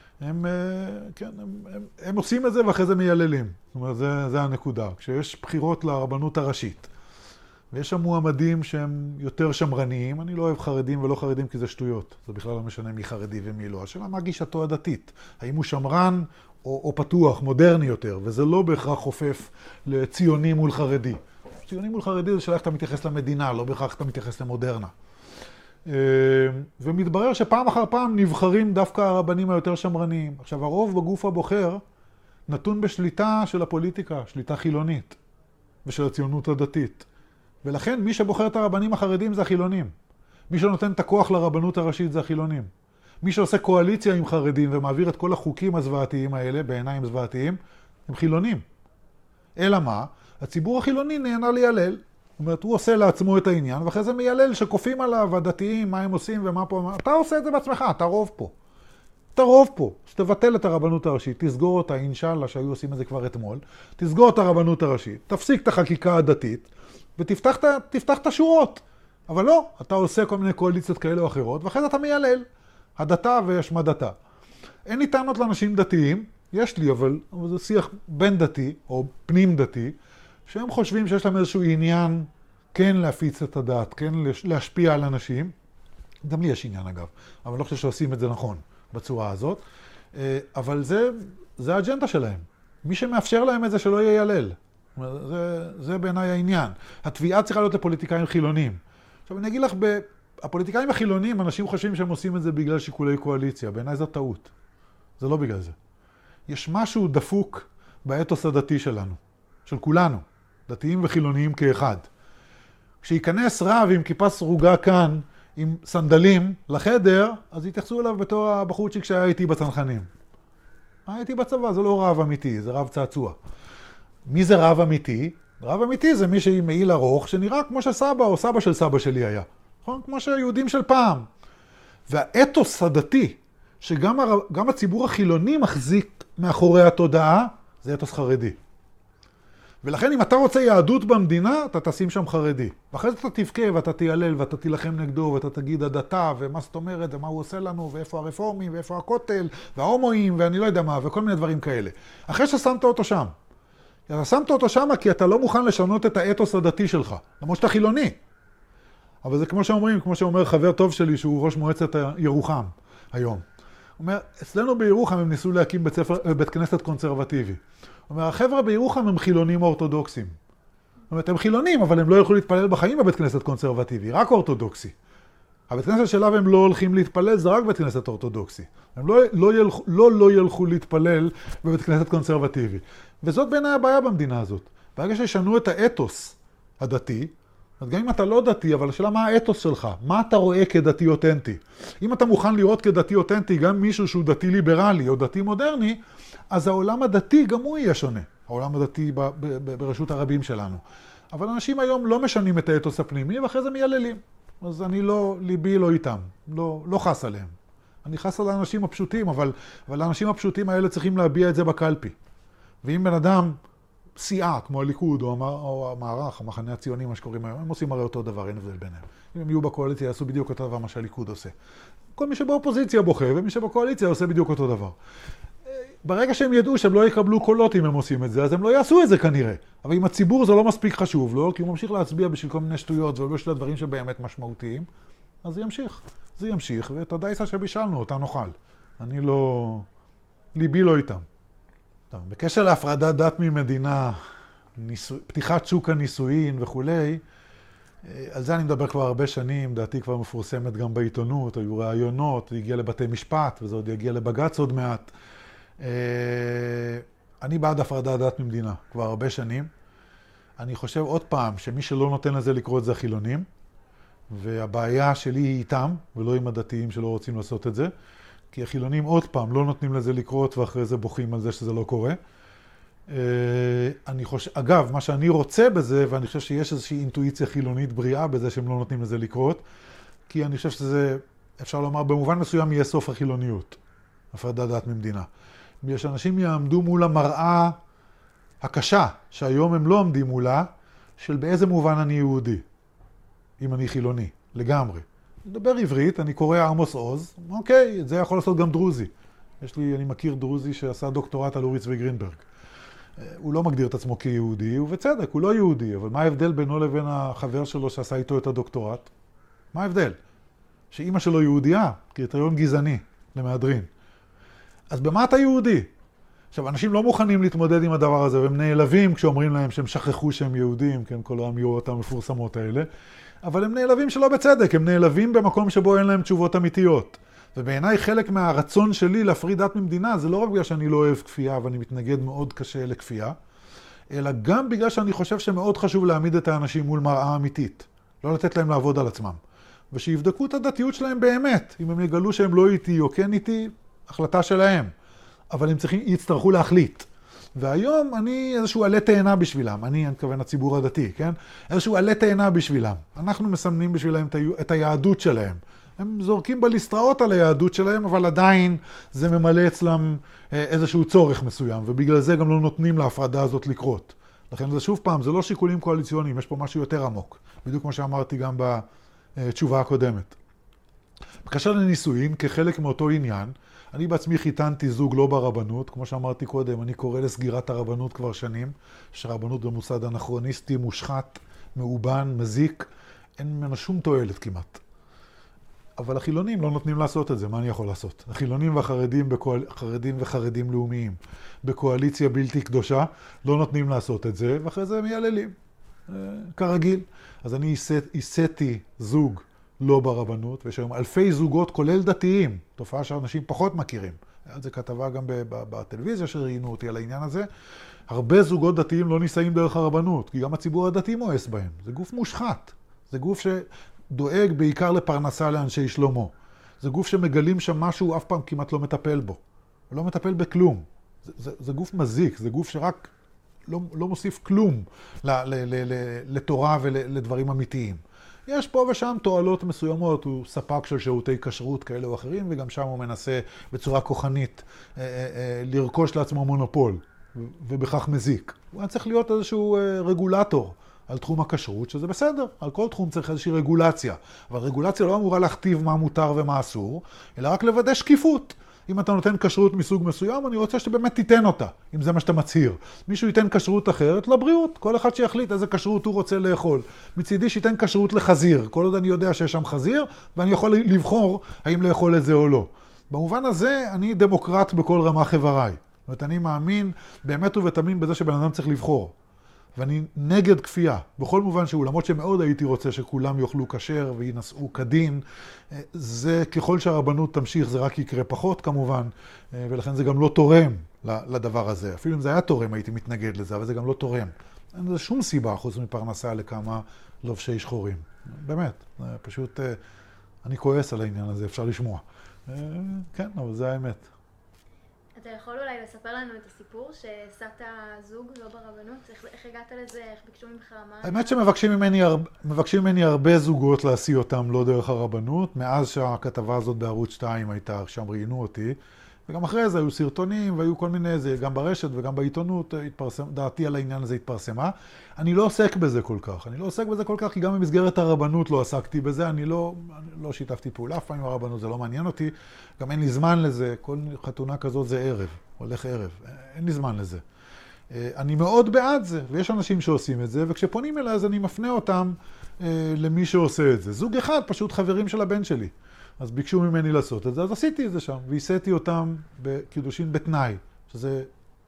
הם עושים את זה ואחרי זה מייללים. זאת אומרת, זה הנקודה. כשיש בחירות לרבנות הראשית, ויש שם מועמדים שהם יותר שמרניים, אני לא אוהב חרדים ולא חרדים כי זה שטויות. זה בכלל לא משנה מי חרדי ומי לא. השאלה מה גישתו הדתית. האם הוא שמרן או פתוח, מודרני יותר, וזה לא בהכרח חופף לציוני מול חרדי. ציוני מול חרדי זה שאלה איך אתה מתייחס למדינה, לא בהכרח אתה מתייחס למודרנה. ומתברר שפעם אחר פעם נבחרים דווקא הרבנים היותר שמרניים. עכשיו, הרוב בגוף הבוחר נתון בשליטה של הפוליטיקה, שליטה חילונית, ושל הציונות הדתית. ולכן מי שבוחר את הרבנים החרדים זה החילונים. מי שנותן את הכוח לרבנות הראשית זה החילונים. מי שעושה קואליציה עם חרדים ומעביר את כל החוקים הזוועתיים האלה, בעיניים זוועתיים, הם חילונים. אלא מה? הציבור החילוני נהנה לילל. זאת אומרת, הוא עושה לעצמו את העניין, ואחרי זה מיילל שקופים עליו, הדתיים, מה הם עושים ומה פה. אתה עושה את זה בעצמך, אתה רוב פה. אתה רוב פה. שתבטל את הרבנות הראשית, תסגור אותה, אינשאללה, שהיו עושים את זה כבר אתמול, תסגור את הרבנות הראשית, תפסיק את החקיקה הדתית, ותפתח את השורות. אבל לא, אתה עושה כל מיני קואליציות כאלה או אחרות, ואחרי זה אתה מיילל. הדתה והשמדתה. אין לי טענות לאנשים דתיים, יש לי, אבל זה שיח בין דתי, או פנים דתי, שהם חושבים שיש להם איזשהו עניין כן להפיץ את הדת, כן להשפיע על אנשים. גם לי יש עניין אגב, אבל לא חושב שעושים את זה נכון בצורה הזאת. אבל זה האג'נדה שלהם. מי שמאפשר להם את זה שלא יילל. זה בעיניי העניין. התביעה צריכה להיות לפוליטיקאים חילונים. עכשיו אני אגיד לך, הפוליטיקאים החילונים, אנשים חושבים שהם עושים את זה בגלל שיקולי קואליציה. בעיניי זו טעות. זה לא בגלל זה. יש משהו דפוק באתוס הדתי שלנו, של כולנו, דתיים וחילוניים כאחד. כשיכנס רב עם כיפה סרוגה כאן, עם סנדלים לחדר, אז יתייחסו אליו בתור הבחורצ'יק שהיה איתי בצנחנים. הייתי בצבא, זה לא רב אמיתי, זה רב צעצוע. מי זה רב אמיתי? רב אמיתי זה מי שעם מעיל ארוך, שנראה כמו שסבא או סבא של סבא שלי היה. נכון? כמו שהיהודים של פעם. והאתוס הדתי, שגם הציבור החילוני מחזיק מאחורי התודעה, זה אתוס חרדי. ולכן אם אתה רוצה יהדות במדינה, אתה תשים שם חרדי. ואחרי זה אתה תבכה ואתה תיעלל ואתה תילחם נגדו ואתה תגיד הדתה ומה זאת אומרת ומה הוא עושה לנו ואיפה הרפורמים ואיפה הכותל וההומואים ואני לא יודע מה וכל מיני דברים כאלה. אחרי ששמת אותו שם. אתה שמת אותו שם כי אתה לא מוכן לשנות את האתוס הדתי שלך. למרות שאתה חילוני. אבל זה כמו שאומרים, כמו שאומר חבר טוב שלי שהוא ראש מועצת ירוחם היום. הוא אומר, אצלנו בירוחם הם ניסו להקים בית כנסת קונסרבטיבי. הוא אומר, החבר'ה בירוחם הם חילונים אורתודוקסים. זאת אומרת, הם חילונים, אבל הם לא יכולים להתפלל בחיים בבית כנסת קונסרבטיבי, רק אורתודוקסי. הבית כנסת שלו הם לא הולכים להתפלל, זה רק בית כנסת אורתודוקסי. הם לא ילכו להתפלל בבית כנסת קונסרבטיבי. וזאת בעיניי הבעיה במדינה הזאת. ברגע שישנו את האתוס הדתי, אז גם אם אתה לא דתי, אבל השאלה מה האתוס שלך? מה אתה רואה כדתי אותנטי? אם אתה מוכן לראות כדתי אותנטי גם מישהו שהוא דתי ליברלי או דתי מודרני, אז העולם הדתי גם הוא יהיה שונה. העולם הדתי ברשות הרבים שלנו. אבל אנשים היום לא משנים את האתוס הפנימי ואחרי זה מייללים. אז אני לא, ליבי לא איתם. לא חס עליהם. אני חס על האנשים הפשוטים, אבל האנשים הפשוטים האלה צריכים להביע את זה בקלפי. ואם בן אדם סיעה, כמו הליכוד או המערך, המחנה הציוני, מה שקוראים היום, הם עושים הרי אותו דבר, אין הבדל ביניהם. אם הם יהיו בקואליציה, יעשו בדיוק אותו דבר מה שהליכוד עושה. כל מי שבאופוזיציה בוכה, ומי שבקואליציה עושה בדיוק אותו דבר. ברגע שהם ידעו שהם לא יקבלו קולות אם הם עושים את זה, אז הם לא יעשו את זה כנראה. אבל אם הציבור זה לא מספיק חשוב לו, כי הוא ממשיך להצביע בשביל כל מיני שטויות, ולא בשביל הדברים שבאמת משמעותיים, אז זה ימשיך. זה ימשיך, ואת הדייסה שבישלנו, אותה נאכל. אני לא... ליבי לא איתם. טוב, בקשר להפרדת דת ממדינה, פתיחת שוק הנישואין וכולי, על זה אני מדבר כבר הרבה שנים, דעתי כבר מפורסמת גם בעיתונות, היו רעיונות, הגיע לבתי משפט, וזה עוד יגיע לבג"ץ עוד מעט. אני בעד הפרדת דת ממדינה, כבר הרבה שנים. אני חושב עוד פעם, שמי שלא נותן לזה לקרות זה החילונים, והבעיה שלי היא איתם, ולא עם הדתיים שלא רוצים לעשות את זה, כי החילונים עוד פעם לא נותנים לזה לקרות, ואחרי זה בוכים על זה שזה לא קורה. אגב, מה שאני רוצה בזה, ואני חושב שיש איזושהי אינטואיציה חילונית בריאה בזה שהם לא נותנים לזה לקרות, כי אני חושב שזה, אפשר לומר, במובן מסוים יהיה סוף החילוניות, הפרדת דת ממדינה. בגלל שאנשים יעמדו מול המראה הקשה, שהיום הם לא עומדים מולה, של באיזה מובן אני יהודי, אם אני חילוני, לגמרי. מדבר עברית, אני קורא עמוס עוז, אוקיי, את זה יכול לעשות גם דרוזי. אני מכיר דרוזי שעשה דוקטורט על אורי צבי גרינברג. הוא לא מגדיר את עצמו כיהודי, ובצדק, הוא לא יהודי, אבל מה ההבדל בינו לבין החבר שלו שעשה איתו את הדוקטורט? מה ההבדל? שאמא שלו יהודייה, קריטריון גזעני למהדרין. אז במה אתה יהודי? עכשיו, אנשים לא מוכנים להתמודד עם הדבר הזה, והם נעלבים כשאומרים להם שהם שכחו שהם יהודים, כן, כל האמירות המפורסמות האלה, אבל הם נעלבים שלא בצדק, הם נעלבים במקום שבו אין להם תשובות אמיתיות. ובעיניי חלק מהרצון שלי להפריד דת ממדינה, זה לא רק בגלל שאני לא אוהב כפייה, ואני מתנגד מאוד קשה לכפייה, אלא גם בגלל שאני חושב שמאוד חשוב להעמיד את האנשים מול מראה אמיתית. לא לתת להם לעבוד על עצמם. ושיבדקו את הדתיות שלהם באמת. אם הם יגלו שהם לא איתי או כן איתי, החלטה שלהם. אבל הם יצטרכו להחליט. והיום אני איזשהו עלה תאנה בשבילם. אני מתכוון הציבור הדתי, כן? איזשהו עלה תאנה בשבילם. אנחנו מסמנים בשבילם את היהדות שלהם. הם זורקים בליסטראות על היהדות שלהם, אבל עדיין זה ממלא אצלם איזשהו צורך מסוים, ובגלל זה גם לא נותנים להפרדה הזאת לקרות. לכן זה שוב פעם, זה לא שיקולים קואליציוניים, יש פה משהו יותר עמוק. בדיוק כמו שאמרתי גם בתשובה הקודמת. בקשר לנישואין, כחלק מאותו עניין, אני בעצמי חיתנתי זוג לא ברבנות, כמו שאמרתי קודם, אני קורא לסגירת הרבנות כבר שנים, שרבנות במוסד אנכרוניסטי, מושחת, מאובן, מזיק, אין ממנו שום תועלת כמעט. אבל החילונים לא נותנים לעשות את זה, מה אני יכול לעשות? החילונים והחרדים, חרדים וחרדים לאומיים, בקואליציה בלתי קדושה, לא נותנים לעשות את זה, ואחרי זה הם מייללים, כרגיל. אז אני עשיתי זוג לא ברבנות, ויש היום אלפי זוגות, כולל דתיים, תופעה שאנשים פחות מכירים. היה זה כתבה גם בטלוויזיה שראינו אותי על העניין הזה. הרבה זוגות דתיים לא נישאים דרך הרבנות, כי גם הציבור הדתי מואס בהם. זה גוף מושחת. זה גוף שדואג בעיקר לפרנסה לאנשי שלמה. זה גוף שמגלים שם משהו, אף פעם כמעט לא מטפל בו. הוא לא מטפל בכלום. זה גוף מזיק, זה גוף שרק לא מוסיף כלום לתורה ולדברים אמיתיים. יש פה ושם תועלות מסוימות, הוא ספק של שירותי כשרות כאלה או אחרים, וגם שם הוא מנסה בצורה כוחנית לרכוש לעצמו מונופול, ובכך מזיק. הוא היה צריך להיות איזשהו רגולטור על תחום הכשרות, שזה בסדר, על כל תחום צריך איזושהי רגולציה. אבל רגולציה לא אמורה להכתיב מה מותר ומה אסור, אלא רק לוודא שקיפות. אם אתה נותן כשרות מסוג מסוים, אני רוצה שבאמת תיתן אותה, אם זה מה שאתה מצהיר. מישהו ייתן כשרות אחרת לבריאות, כל אחד שיחליט איזה כשרות הוא רוצה לאכול. מצידי שייתן כשרות לחזיר, כל עוד אני יודע שיש שם חזיר, ואני יכול לבחור האם לאכול את זה או לא. במובן הזה, אני דמוקרט בכל רמ"ח איבריי. זאת אומרת, אני מאמין באמת ובתמים בזה שבן אדם צריך לבחור. ואני נגד כפייה, בכל מובן שהוא, למרות שמאוד הייתי רוצה שכולם יאכלו כשר וינשאו כדין, זה ככל שהרבנות תמשיך זה רק יקרה פחות כמובן, ולכן זה גם לא תורם לדבר הזה. אפילו אם זה היה תורם הייתי מתנגד לזה, אבל זה גם לא תורם. אין לזה שום סיבה חוץ מפרנסה לכמה לובשי שחורים. באמת, פשוט אני כועס על העניין הזה, אפשר לשמוע. כן, אבל זה האמת. אתה יכול אולי לספר לנו את הסיפור שעשת זוג לא ברבנות? איך הגעת לזה? איך ביקשו ממך? האמת שמבקשים ממני הרבה זוגות להשיא אותם לא דרך הרבנות. מאז שהכתבה הזאת בערוץ 2 הייתה, שם ראיינו אותי. וגם אחרי זה היו סרטונים והיו כל מיני, זה גם ברשת וגם בעיתונות, דעתי על העניין הזה התפרסמה. אני לא עוסק בזה כל כך. אני לא עוסק בזה כל כך כי גם במסגרת הרבנות לא עסקתי בזה. אני לא שיתפתי פעולה אף פעם עם הרבנות, זה לא מעניין אותי. גם אין לי זמן לזה. כל חתונה כזאת זה ערב, הולך ערב. אין לי זמן לזה. אני מאוד בעד זה, ויש אנשים שעושים את זה, וכשפונים אליי אז אני מפנה אותם למי שעושה את זה. זוג אחד, פשוט חברים של הבן שלי. אז ביקשו ממני לעשות את זה, אז עשיתי את זה שם, והיסיתי אותם בקידושין בתנאי, שזה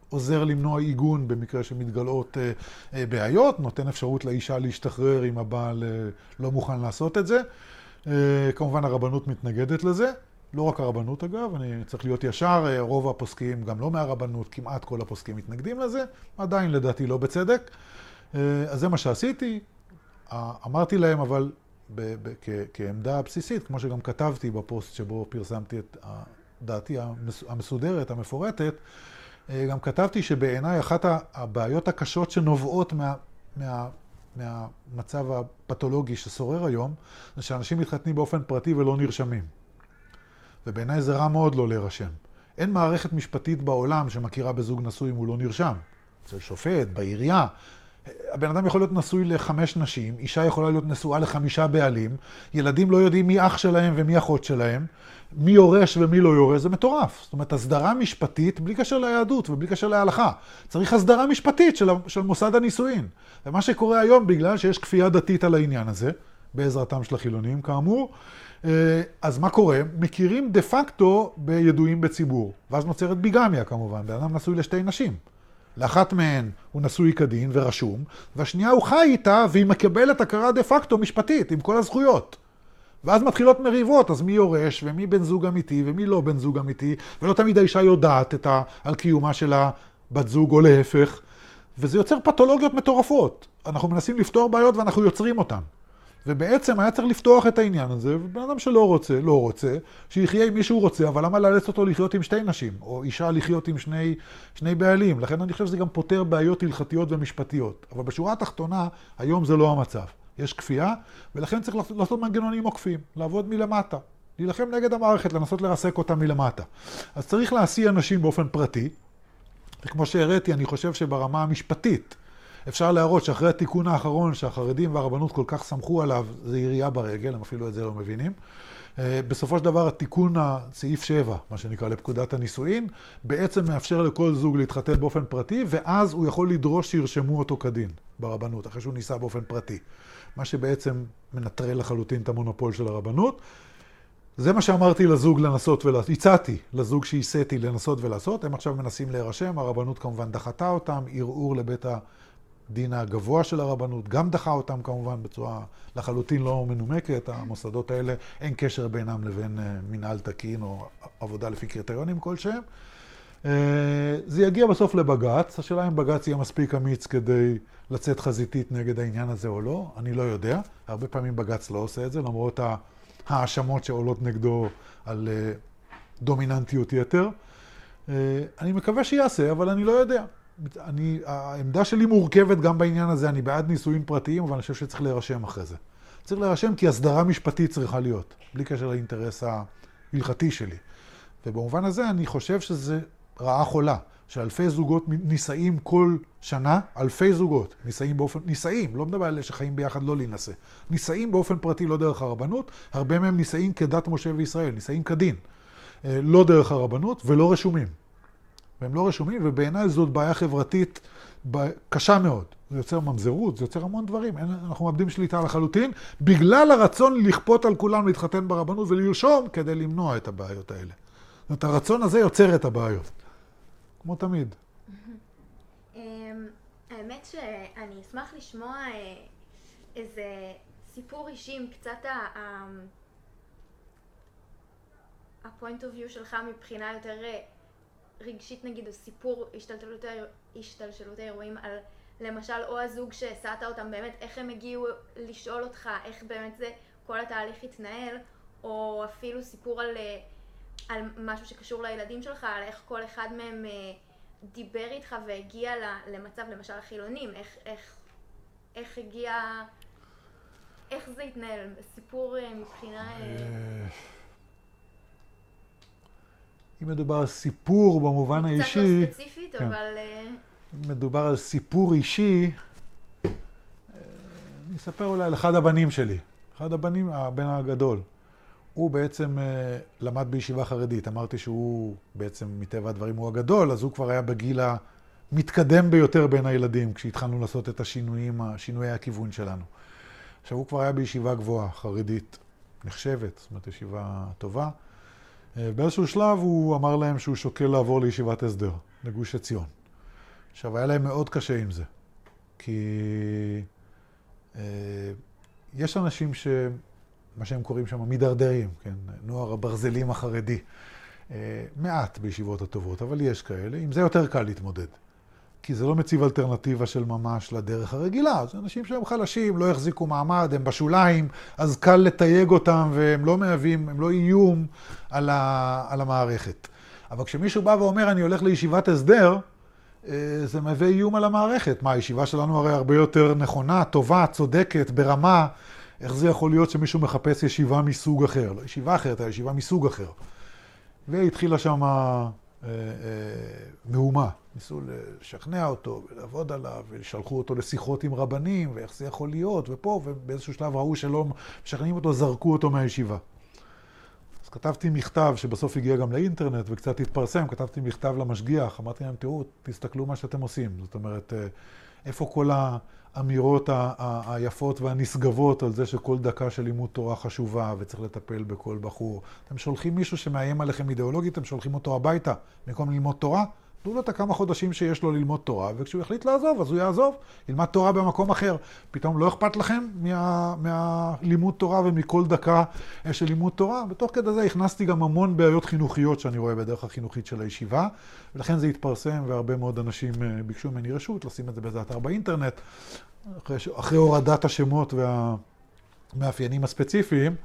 עוזר למנוע עיגון במקרה שמתגלות בעיות, נותן אפשרות לאישה להשתחרר אם הבעל לא מוכן לעשות את זה. כמובן הרבנות מתנגדת לזה, לא רק הרבנות אגב, אני צריך להיות ישר, רוב הפוסקים, גם לא מהרבנות, כמעט כל הפוסקים מתנגדים לזה, עדיין לדעתי לא בצדק. אז זה מה שעשיתי, אמרתי להם אבל כעמדה בסיסית, כמו שגם כתבתי בפוסט שבו פרסמתי את דעתי המסודרת, המפורטת, גם כתבתי שבעיניי אחת הבעיות הקשות שנובעות מהמצב הפתולוגי ששורר היום, זה שאנשים מתחתנים באופן פרטי ולא נרשמים. ובעיניי זה רע מאוד לא להירשם. אין מערכת משפטית בעולם שמכירה בזוג נשוי אם הוא לא נרשם. אצל שופט, בעירייה. הבן אדם יכול להיות נשוי ל5 נשים, אישה יכולה להיות נשואה ל5 בעלים, ילדים לא יודעים מי אח שלהם ומי אחות שלהם, מי יורש ומי לא יורש, זה מטורף. זאת אומרת, הסדרה משפטית, בלי קשר ליהדות ובלי קשר להלכה. צריך הסדרה משפטית של מוסד הנישואין. ומה שקורה היום, בגלל שיש כפייה דתית על העניין הזה, בעזרתם של החילונים, כאמור, אז מה קורה? מכירים דה פקטו בידועים בציבור. ואז נוצרת ביגמיה כמובן, בן אדם נשוי ל2 נשים. לאחת מהן הוא נשוי כדין ורשום, והשנייה הוא חי איתה והיא מקבלת הכרה דה פקטו משפטית, עם כל הזכויות. ואז מתחילות מריבות, אז מי יורש ומי בן זוג אמיתי ומי לא בן זוג אמיתי, ולא תמיד האישה יודעת על קיומה של הבת זוג או להפך, וזה יוצר פתולוגיות מטורפות. אנחנו מנסים לפתור בעיות ואנחנו יוצרים אותן. ובעצם היה צריך לפתוח את העניין הזה, ובן אדם שלא רוצה, לא רוצה, שיחיה עם מי שהוא רוצה, אבל למה לאלץ אותו לחיות עם 2 נשים, או אישה לחיות עם שני בעלים? לכן אני חושב שזה גם פותר בעיות הלכתיות ומשפטיות. אבל בשורה התחתונה, היום זה לא המצב. יש כפייה, ולכן צריך לעשות מנגנונים עוקפים, לעבוד מלמטה, להילחם נגד המערכת, לנסות לרסק אותה מלמטה. אז צריך להסיע אנשים באופן פרטי, וכמו שהראיתי, אני חושב שברמה המשפטית, אפשר להראות שאחרי התיקון האחרון שהחרדים והרבנות כל כך סמכו עליו, זה ירייה ברגל, הם אפילו את זה לא מבינים. בסופו של דבר התיקון סעיף 7, מה שנקרא לפקודת הנישואין, בעצם מאפשר לכל זוג להתחתן באופן פרטי, ואז הוא יכול לדרוש שירשמו אותו כדין ברבנות, אחרי שהוא נישא באופן פרטי. מה שבעצם מנטרל לחלוטין את המונופול של הרבנות. זה מה שאמרתי לזוג לנסות ולעשות, הצעתי לזוג שהיסיתי לנסות ולעשות, הם עכשיו מנסים להירשם, הרבנות כמובן דחתה אותם, ערעור לבית הדין הגבוה של הרבנות, גם דחה אותם כמובן בצורה לחלוטין לא מנומקת, המוסדות האלה אין קשר בינם לבין מנהל תקין או עבודה לפי קריטריונים כלשהם. זה יגיע בסוף לבג"ץ, השאלה אם בג"ץ יהיה מספיק אמיץ כדי לצאת חזיתית נגד העניין הזה או לא, אני לא יודע, הרבה פעמים בג"ץ לא עושה את זה, למרות האשמות שעולות נגדו על דומיננטיות יתר. אני מקווה שיעשה, אבל אני לא יודע. העמדה שלי מורכבת גם בעניין הזה, אני בעד נישואין פרטיים, אבל אני חושב שצריך להירשם אחרי זה. צריך להירשם כי הסדרה משפטית צריכה להיות, בלי קשר לאינטרס ההלכתי שלי. ובמובן הזה אני חושב שזה רעה חולה, שאלפי זוגות נישאים כל שנה, אלפי זוגות נישאים, לא מדבר על אלה שחיים ביחד לא להינשא, נישאים באופן פרטי לא דרך הרבנות, הרבה מהם נישאים כדת משה וישראל, נישאים כדין, לא דרך הרבנות ולא רשומים. והם לא רשומים, ובעיניי זאת בעיה חברתית קשה מאוד. זה יוצר ממזרות, זה יוצר המון דברים. אנחנו מאבדים שליטה לחלוטין, בגלל הרצון לכפות על כולם להתחתן ברבנות ולרשום כדי למנוע את הבעיות האלה. זאת אומרת, הרצון הזה יוצר את הבעיות. כמו תמיד. האמת שאני אשמח לשמוע איזה סיפור אישי עם קצת ה-point of view שלך מבחינה יותר רגשית נגיד, או סיפור השתלשלות האירועים על למשל או הזוג שהסעת אותם באמת, איך הם הגיעו לשאול אותך, איך באמת זה כל התהליך התנהל, או אפילו סיפור על משהו שקשור לילדים שלך, על איך כל אחד מהם דיבר איתך והגיע למצב, למשל החילונים, איך הגיע, איך זה התנהל, סיפור מבחינה... אם מדובר על סיפור במובן האישי... קצת לא ספציפית, כן. אבל... מדובר על סיפור אישי, אני אספר אולי על אחד הבנים שלי. אחד הבנים, הבן הגדול. הוא בעצם למד בישיבה חרדית. אמרתי שהוא בעצם מטבע הדברים הוא הגדול, אז הוא כבר היה בגיל המתקדם ביותר בין הילדים, כשהתחלנו לעשות את שינויי הכיוון שלנו. עכשיו הוא כבר היה בישיבה גבוהה, חרדית, נחשבת, זאת אומרת ישיבה טובה. באיזשהו שלב הוא אמר להם שהוא שוקל לעבור לישיבת הסדר, לגוש עציון. עכשיו, היה להם מאוד קשה עם זה. כי יש אנשים מה שהם קוראים שם מדרדרים, כן? נוער הברזלים החרדי. מעט בישיבות הטובות, אבל יש כאלה. עם זה יותר קל להתמודד. כי זה לא מציב אלטרנטיבה של ממש לדרך הרגילה. זה אנשים שהם חלשים, לא יחזיקו מעמד, הם בשוליים, אז קל לתייג אותם, והם לא מהווים, הם לא איום על המערכת. אבל כשמישהו בא ואומר, אני הולך לישיבת הסדר, זה מהווה איום על המערכת. מה, הישיבה שלנו הרי הרבה יותר נכונה, טובה, צודקת, ברמה. איך זה יכול להיות שמישהו מחפש ישיבה מסוג אחר? לא ישיבה אחרת, אלא ישיבה מסוג אחר. והתחילה שם מהומה. ניסו לשכנע אותו ולעבוד עליו, ושלחו אותו לשיחות עם רבנים, ואיך זה יכול להיות, ופה, ובאיזשהו שלב ראו שלא משכנעים אותו, זרקו אותו מהישיבה. אז כתבתי מכתב שבסוף הגיע גם לאינטרנט וקצת התפרסם, כתבתי מכתב למשגיח, אמרתי להם, תראו, תסתכלו מה שאתם עושים. זאת אומרת, איפה כל האמירות היפות והנשגבות על זה שכל דקה של לימוד תורה חשובה וצריך לטפל בכל בחור. אתם שולחים מישהו שמאיים עליכם אידיאולוגית, אתם שולחים אותו הביתה במקום ללמוד תורה, תנו לו את הכמה חודשים שיש לו ללמוד תורה, וכשהוא יחליט לעזוב, אז הוא יעזוב, ילמד תורה במקום אחר. פתאום לא אכפת לכם מהלימוד תורה ומכל דקה של לימוד תורה. בתוך כדי זה הכנסתי גם המון בעיות חינוכיות שאני רואה בדרך החינוכית של הישיבה, ולכן זה התפרסם, והרבה מאוד אנשים ביקשו ממני רשות לשים את זה באיזה אתר באינטרנט, אחרי הורדת השמות והמאפיינים הספציפיים.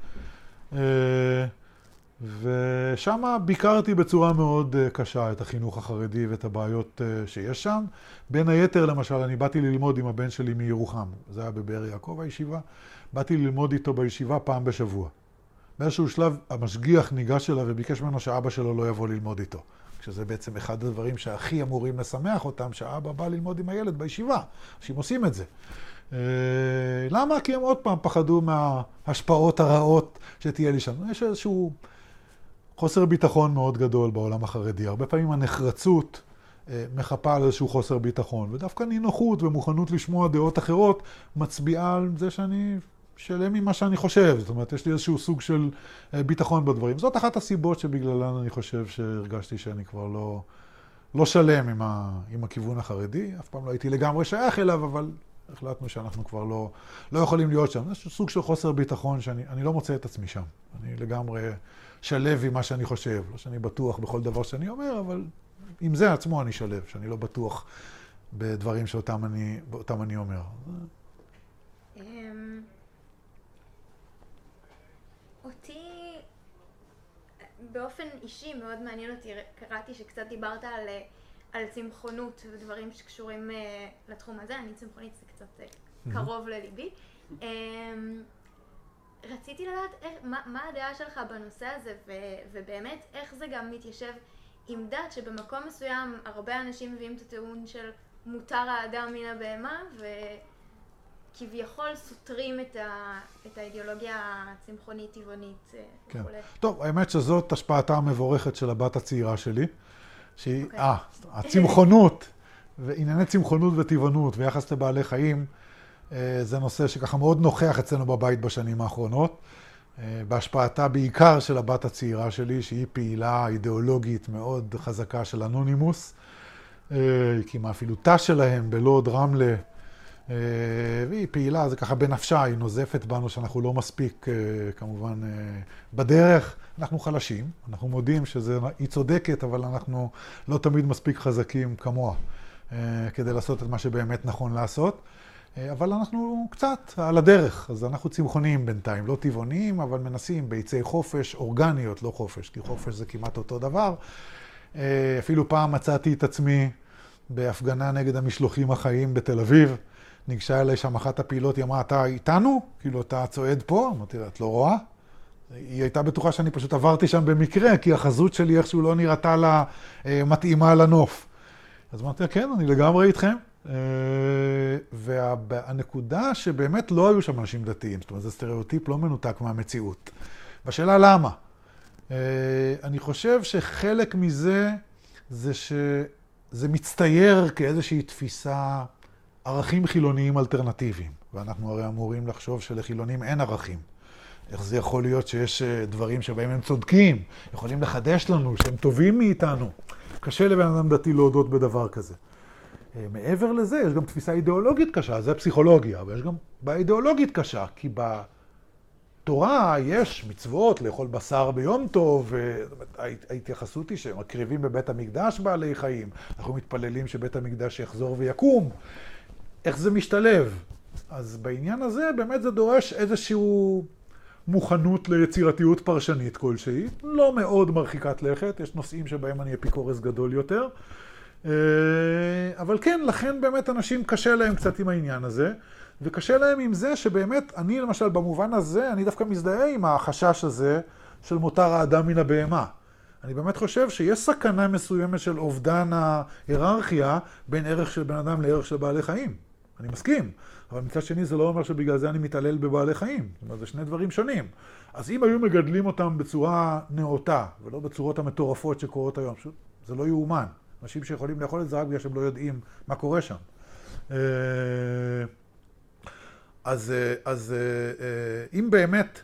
ושם ביקרתי בצורה מאוד קשה את החינוך החרדי ואת הבעיות שיש שם. בין היתר, למשל, אני באתי ללמוד עם הבן שלי מירוחם. זה היה בבאר יעקב הישיבה. באתי ללמוד איתו בישיבה פעם בשבוע. באיזשהו שלב המשגיח ניגש אליו וביקש ממנו שאבא שלו לא יבוא ללמוד איתו. שזה בעצם אחד הדברים שהכי אמורים לשמח אותם, שהאבא בא ללמוד עם הילד בישיבה. אנשים עושים את זה. למה? כי הם עוד פעם פחדו מההשפעות הרעות שתהיה לי שם. יש איזשהו חוסר ביטחון מאוד גדול בעולם החרדי. הרבה פעמים הנחרצות מחפה על איזשהו חוסר ביטחון, ודווקא נינוחות ומוכנות לשמוע דעות אחרות מצביעה על זה שאני שלם ממה שאני חושב. זאת אומרת, יש לי איזשהו סוג של ביטחון בדברים. זאת אחת הסיבות שבגללן אני חושב שהרגשתי שאני כבר לא שלם עם הכיוון החרדי. אף פעם לא הייתי לגמרי שייך אליו, אבל החלטנו שאנחנו כבר לא יכולים להיות שם. יש סוג של חוסר ביטחון שאני לא מוצא את עצמי שם. אני לגמרי שלב עם מה שאני חושב. לא שאני בטוח בכל דבר שאני אומר, אבל עם זה עצמו אני שלב, שאני לא בטוח בדברים שאותם אני אומר. אותי באופן אישי מאוד מעניין אותי, קראתי שקצת דיברת על צמחונות ודברים שקשורים לתחום הזה. אני צמחונית, זה קצת קרוב לליבי. רציתי לדעת מה הדעה שלך בנושא הזה, ובאמת איך זה גם מתיישב עם דת שבמקום מסוים הרבה אנשים מביאים את הטיעון של מותר האדם מן הבהמה, וכביכול סותרים את האידיאולוגיה הצמחונית, טבעונית כן. וכו'. טוב, האמת שזאת השפעתה המבורכת של הבת הצעירה שלי, שהיא, הצמחונות, וענייני צמחונות וטבעונות ויחס לבעלי חיים, זה נושא שככה מאוד נוכח אצלנו בבית בשנים האחרונות, בהשפעתה בעיקר של הבת הצעירה שלי, שהיא פעילה אידיאולוגית מאוד חזקה של אנונימוס, היא הקימה אפילו תא שלהם בלוד, רמלה, והיא פעילה, זה ככה בנפשה, היא נוזפת בנו שאנחנו לא מספיק כמובן בדרך, אנחנו חלשים, אנחנו מודים שהיא צודקת, אבל אנחנו לא תמיד מספיק חזקים כמוה, כדי לעשות את מה שבאמת נכון לעשות. אבל אנחנו קצת על הדרך, אז אנחנו צמחוניים בינתיים, לא טבעוניים, אבל מנסים ביצי חופש, אורגניות, לא חופש, כי חופש זה כמעט אותו דבר. אפילו פעם מצאתי את עצמי בהפגנה נגד המשלוחים החיים בתל אביב, ניגשה אליי שם אחת הפעילות, היא אמרה, אתה איתנו? כאילו, אתה צועד פה? אמרתי לה, את לא רואה? היא הייתה בטוחה שאני פשוט עברתי שם במקרה, כי החזות שלי איכשהו לא נראתה לה מתאימה לנוף. אז אמרתי לה, כן, אני לגמרי איתכם. והנקודה שבאמת לא היו שם אנשים דתיים, זאת אומרת, זה סטריאוטיפ לא מנותק מהמציאות. והשאלה למה? אני חושב שחלק מזה זה שזה מצטייר כאיזושהי תפיסה ערכים חילוניים אלטרנטיביים, ואנחנו הרי אמורים לחשוב שלחילונים אין ערכים. איך זה יכול להיות שיש דברים שבהם הם צודקים, יכולים לחדש לנו, שהם טובים מאיתנו? קשה לבן אדם דתי להודות בדבר כזה. מעבר לזה, יש גם תפיסה אידיאולוגית קשה, זה פסיכולוגיה, אבל יש גם בעיה אידיאולוגית קשה, כי בתורה יש מצוות לאכול בשר ביום טוב, ההתייחסות היא שמקריבים בבית המקדש בעלי חיים, אנחנו מתפללים שבית המקדש יחזור ויקום. איך זה משתלב? אז בעניין הזה באמת זה דורש איזשהו מוכנות ליצירתיות פרשנית כלשהי, לא מאוד מרחיקת לכת, יש נושאים שבהם אני אפיקורס גדול יותר, אבל כן, לכן באמת אנשים קשה להם קצת עם העניין הזה, וקשה להם עם זה שבאמת, אני למשל במובן הזה, אני דווקא מזדהה עם החשש הזה של מותר האדם מן הבהמה. אני באמת חושב שיש סכנה מסוימת של אובדן ההיררכיה בין ערך של בן אדם לערך של בעלי חיים. אני מסכים, אבל מצד שני זה לא אומר שבגלל זה אני מתעלל בבעלי חיים. זאת אומרת, זה שני דברים שונים. אז אם היו מגדלים אותם בצורה נאותה, ולא בצורות המטורפות שקורות היום, פשוט זה לא יאומן. אנשים שיכולים לאכול את זה רק בגלל שהם לא יודעים מה קורה שם. אז אם באמת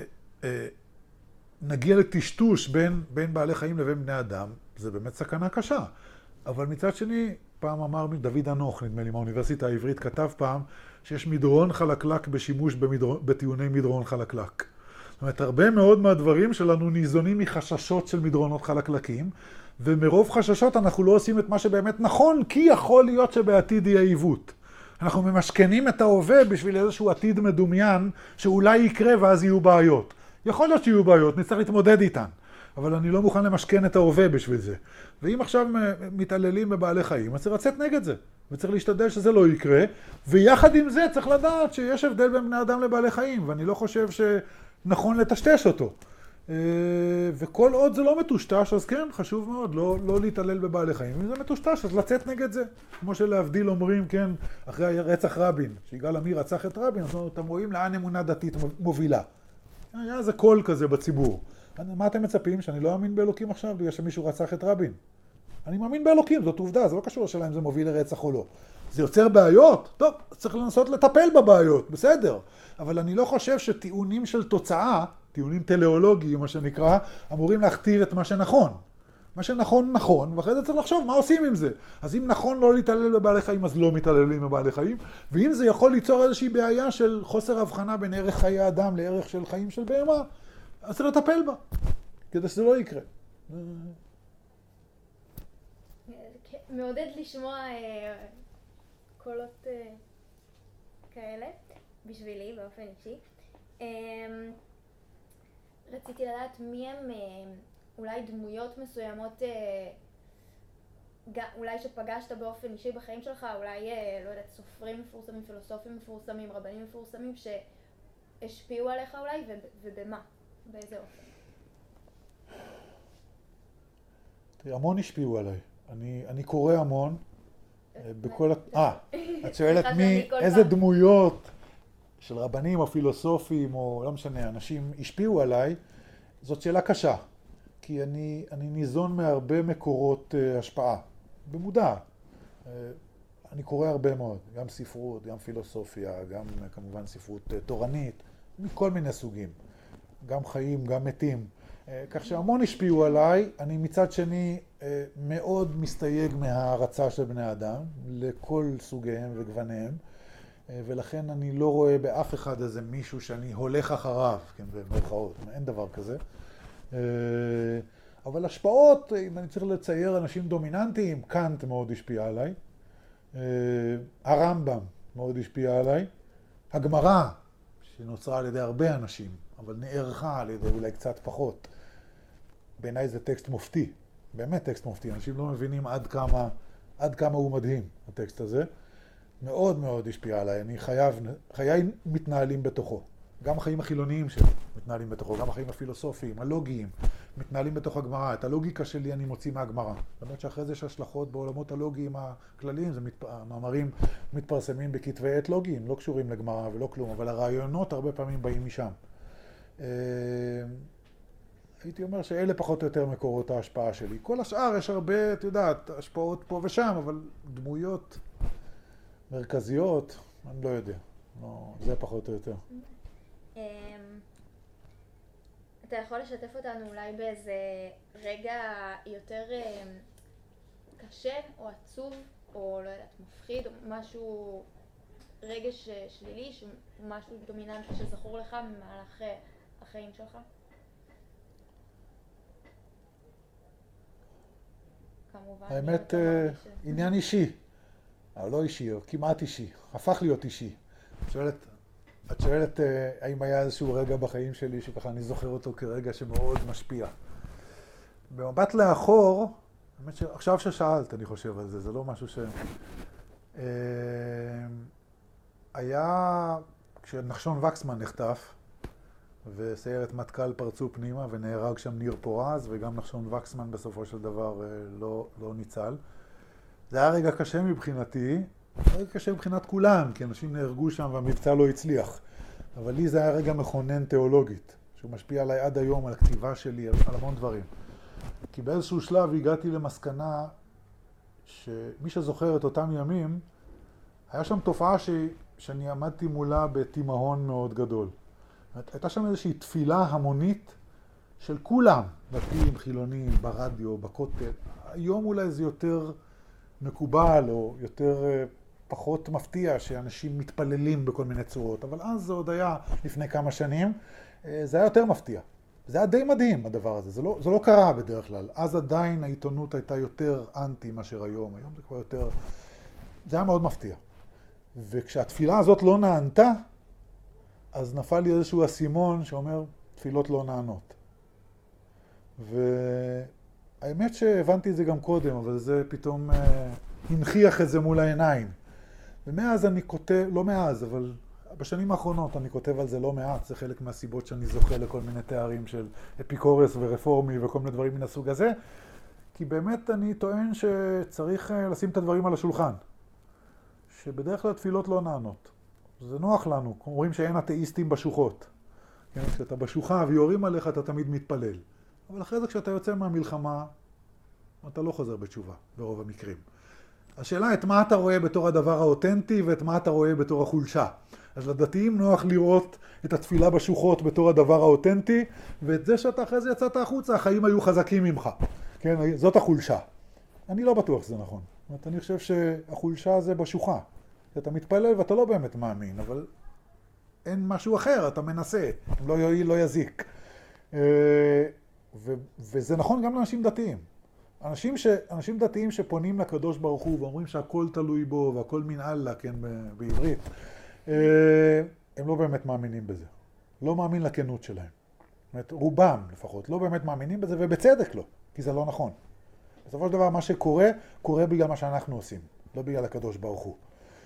נגיע לטשטוש בין בעלי חיים לבין בני אדם, זה באמת סכנה קשה. אבל מצד שני, פעם אמר דוד אנוך, נדמה לי, מהאוניברסיטה העברית, כתב פעם שיש מדרון חלקלק בשימוש בטיעוני מדרון חלקלק. זאת אומרת, הרבה מאוד מהדברים שלנו ניזונים מחששות של מדרונות חלקלקים, ומרוב חששות אנחנו לא עושים את מה שבאמת נכון, כי יכול להיות שבעתיד יהיה עיוות. אנחנו ממשכנים את ההווה בשביל איזשהו עתיד מדומיין שאולי יקרה ואז יהיו בעיות. יכול להיות שיהיו בעיות, נצטרך להתמודד איתן, אבל אני לא מוכן למשכן את ההווה בשביל זה. ואם עכשיו מתעללים בבעלי חיים, אז צריך לצאת נגד זה, וצריך להשתדל שזה לא יקרה, ויחד עם זה צריך לדעת שיש הבדל בין בני אדם לבעלי חיים, ואני לא חושב שנכון לטשטש אותו. וכל עוד זה לא מטושטש, אז כן, חשוב מאוד לא להתעלל בבעלי חיים. אם זה מטושטש, אז לצאת נגד זה. כמו שלהבדיל אומרים, כן, אחרי רצח רבין, שיגאל עמיר רצח את רבין, אז אתם רואים לאן אמונה דתית מובילה. היה איזה קול כזה בציבור. מה אתם מצפים? שאני לא אאמין באלוקים עכשיו בגלל שמישהו רצח את רבין? אני מאמין באלוקים, זאת עובדה, זה לא קשור לשאלה אם זה מוביל לרצח או לא. זה יוצר בעיות? טוב, צריך לנסות לטפל בבעיות, בסדר. אבל אני לא חושב שטיעונים של תוצאה, טיעונים טלאולוגיים, מה שנקרא, אמורים להכתיב את מה שנכון. מה שנכון, נכון, ואחרי זה צריך לחשוב מה עושים עם זה. אז אם נכון לא להתעלל בבעלי חיים, אז לא מתעללים בבעלי חיים. ואם זה יכול ליצור איזושהי בעיה של חוסר הבחנה בין ערך חיי האדם לערך של חיים של בהמה, אז צריך לטפל בה, כדי שזה לא יקרה. מעודד לשמוע קולות כאלה, בשבילי, באופן אישי. רציתי לדעת מי הם אולי דמויות מסוימות, אולי שפגשת באופן אישי בחיים שלך, אולי, לא יודעת, סופרים מפורסמים, פילוסופים מפורסמים, רבנים מפורסמים, שהשפיעו עליך אולי, ובמה? באיזה אופן? תראי, המון השפיעו עליי. אני קורא המון. בכל... את שואלת איזה דמויות של רבנים או פילוסופים או לא משנה, אנשים השפיעו עליי, זאת שאלה קשה. כי אני ניזון מהרבה מקורות השפעה, במודע. אני קורא הרבה מאוד, גם ספרות, גם פילוסופיה, גם כמובן ספרות תורנית, מכל מיני סוגים. גם חיים, גם מתים. כך שהמון השפיעו עליי. אני מצד שני מאוד מסתייג מההרצה של בני אדם, לכל סוגיהם וגווניהם, ולכן אני לא רואה באף אחד איזה מישהו שאני הולך אחריו, כן, במרכאות, אין דבר כזה. אבל השפעות, אם אני צריך לצייר אנשים דומיננטיים, קאנט מאוד השפיע עליי, הרמב"ם מאוד השפיע עליי, הגמרא, שנוצרה על ידי הרבה אנשים, אבל נערכה על ידי אולי קצת פחות. בעיניי זה טקסט מופתי, באמת טקסט מופתי. אנשים לא מבינים עד כמה הוא מדהים, הטקסט הזה. מאוד מאוד השפיע עליי. חיי מתנהלים בתוכו. גם החיים החילוניים שלי מתנהלים בתוכו, גם החיים הפילוסופיים, הלוגיים, מתנהלים בתוך הגמרא. את הלוגיקה שלי אני מוציא מהגמרא. באמת שאחרי זה יש השלכות בעולמות הלוגיים הכלליים, המאמרים מתפרסמים בכתבי עת לוגיים, לא קשורים לגמרא ולא כלום, אבל הרעיונות הרבה פעמים באים משם. הייתי אומר שאלה פחות או יותר מקורות ההשפעה שלי. כל השאר יש הרבה, את יודעת, השפעות פה ושם, אבל דמויות מרכזיות, אני לא יודע. לא, זה פחות או יותר. אתה יכול לשתף אותנו אולי באיזה רגע יותר קשה או עצוב או לא יודעת, מפחיד, או משהו, רגש שלילי, משהו דומיננטי שזכור לך במהלך החיים שלך? כמובן. האמת, עניין אישי, אבל לא אישי, או כמעט אישי, הפך להיות אישי. את שואלת האם היה איזשהו רגע בחיים שלי שככה אני זוכר אותו כרגע שמאוד משפיע. במבט לאחור, האמת שעכשיו ששאלת אני חושב על זה, זה לא משהו ש... היה כשנחשון וקסמן נחטף וסיירת מטכ"ל פרצו פנימה ונהרג שם ניר פורז, וגם נחשון וקסמן בסופו של דבר לא ניצל. זה היה רגע קשה מבחינתי, רגע קשה מבחינת כולם, כי אנשים נהרגו שם והמבצע לא הצליח. אבל לי זה היה רגע מכונן תיאולוגית, שהוא משפיע עליי עד היום, על הכתיבה שלי, על המון דברים. כי באיזשהו שלב הגעתי למסקנה שמי שזוכר את אותם ימים, היה שם תופעה שאני עמדתי מולה בתימהון מאוד גדול. הייתה שם איזושהי תפילה המונית של כולם, דתיים, חילונים, ברדיו, בכותל. היום אולי זה יותר מקובל או יותר פחות מפתיע שאנשים מתפללים בכל מיני צורות, אבל אז זה עוד היה לפני כמה שנים, זה היה יותר מפתיע. זה היה די מדהים הדבר הזה, זה לא קרה בדרך כלל. אז עדיין העיתונות הייתה יותר אנטי מאשר היום, היום זה כבר יותר... זה היה מאוד מפתיע. וכשהתפילה הזאת לא נענתה, אז נפל לי איזשהו אסימון שאומר, תפילות לא נענות. והאמת שהבנתי את זה גם קודם, אבל זה פתאום הנחיח את זה מול העיניים. ומאז אני כותב, לא מאז, אבל בשנים האחרונות אני כותב על זה לא מעט, זה חלק מהסיבות שאני זוכה לכל מיני תארים של אפיקורס ורפורמי וכל מיני דברים מן הסוג הזה, כי באמת אני טוען שצריך לשים את הדברים על השולחן, שבדרך כלל תפילות לא נענות. זה נוח לנו, אומרים שאין אתאיסטים בשוחות. כן? כשאתה בשוחה ויורים עליך אתה תמיד מתפלל. אבל אחרי זה כשאתה יוצא מהמלחמה, אתה לא חוזר בתשובה ברוב המקרים. השאלה את מה אתה רואה בתור הדבר האותנטי ואת מה אתה רואה בתור החולשה. אז לדתיים נוח לראות את התפילה בשוחות בתור הדבר האותנטי, ואת זה שאתה אחרי זה יצאת החוצה, החיים היו חזקים ממך. כן? זאת החולשה. אני לא בטוח שזה נכון. זאת אומרת, אני חושב שהחולשה זה בשוחה. אתה מתפלל ואתה לא באמת מאמין, אבל אין משהו אחר, אתה מנסה. אם לא יועיל, לא יזיק. וזה נכון גם לאנשים דתיים. אנשים דתיים שפונים לקדוש ברוך הוא ואומרים שהכל תלוי בו והכל מן אללה, כן, בעברית, הם לא באמת מאמינים בזה. לא מאמין לכנות שלהם. זאת אומרת, רובם לפחות לא באמת מאמינים בזה, ובצדק לא, כי זה לא נכון. בסופו של דבר מה שקורה, קורה בגלל מה שאנחנו עושים, לא בגלל הקדוש ברוך הוא.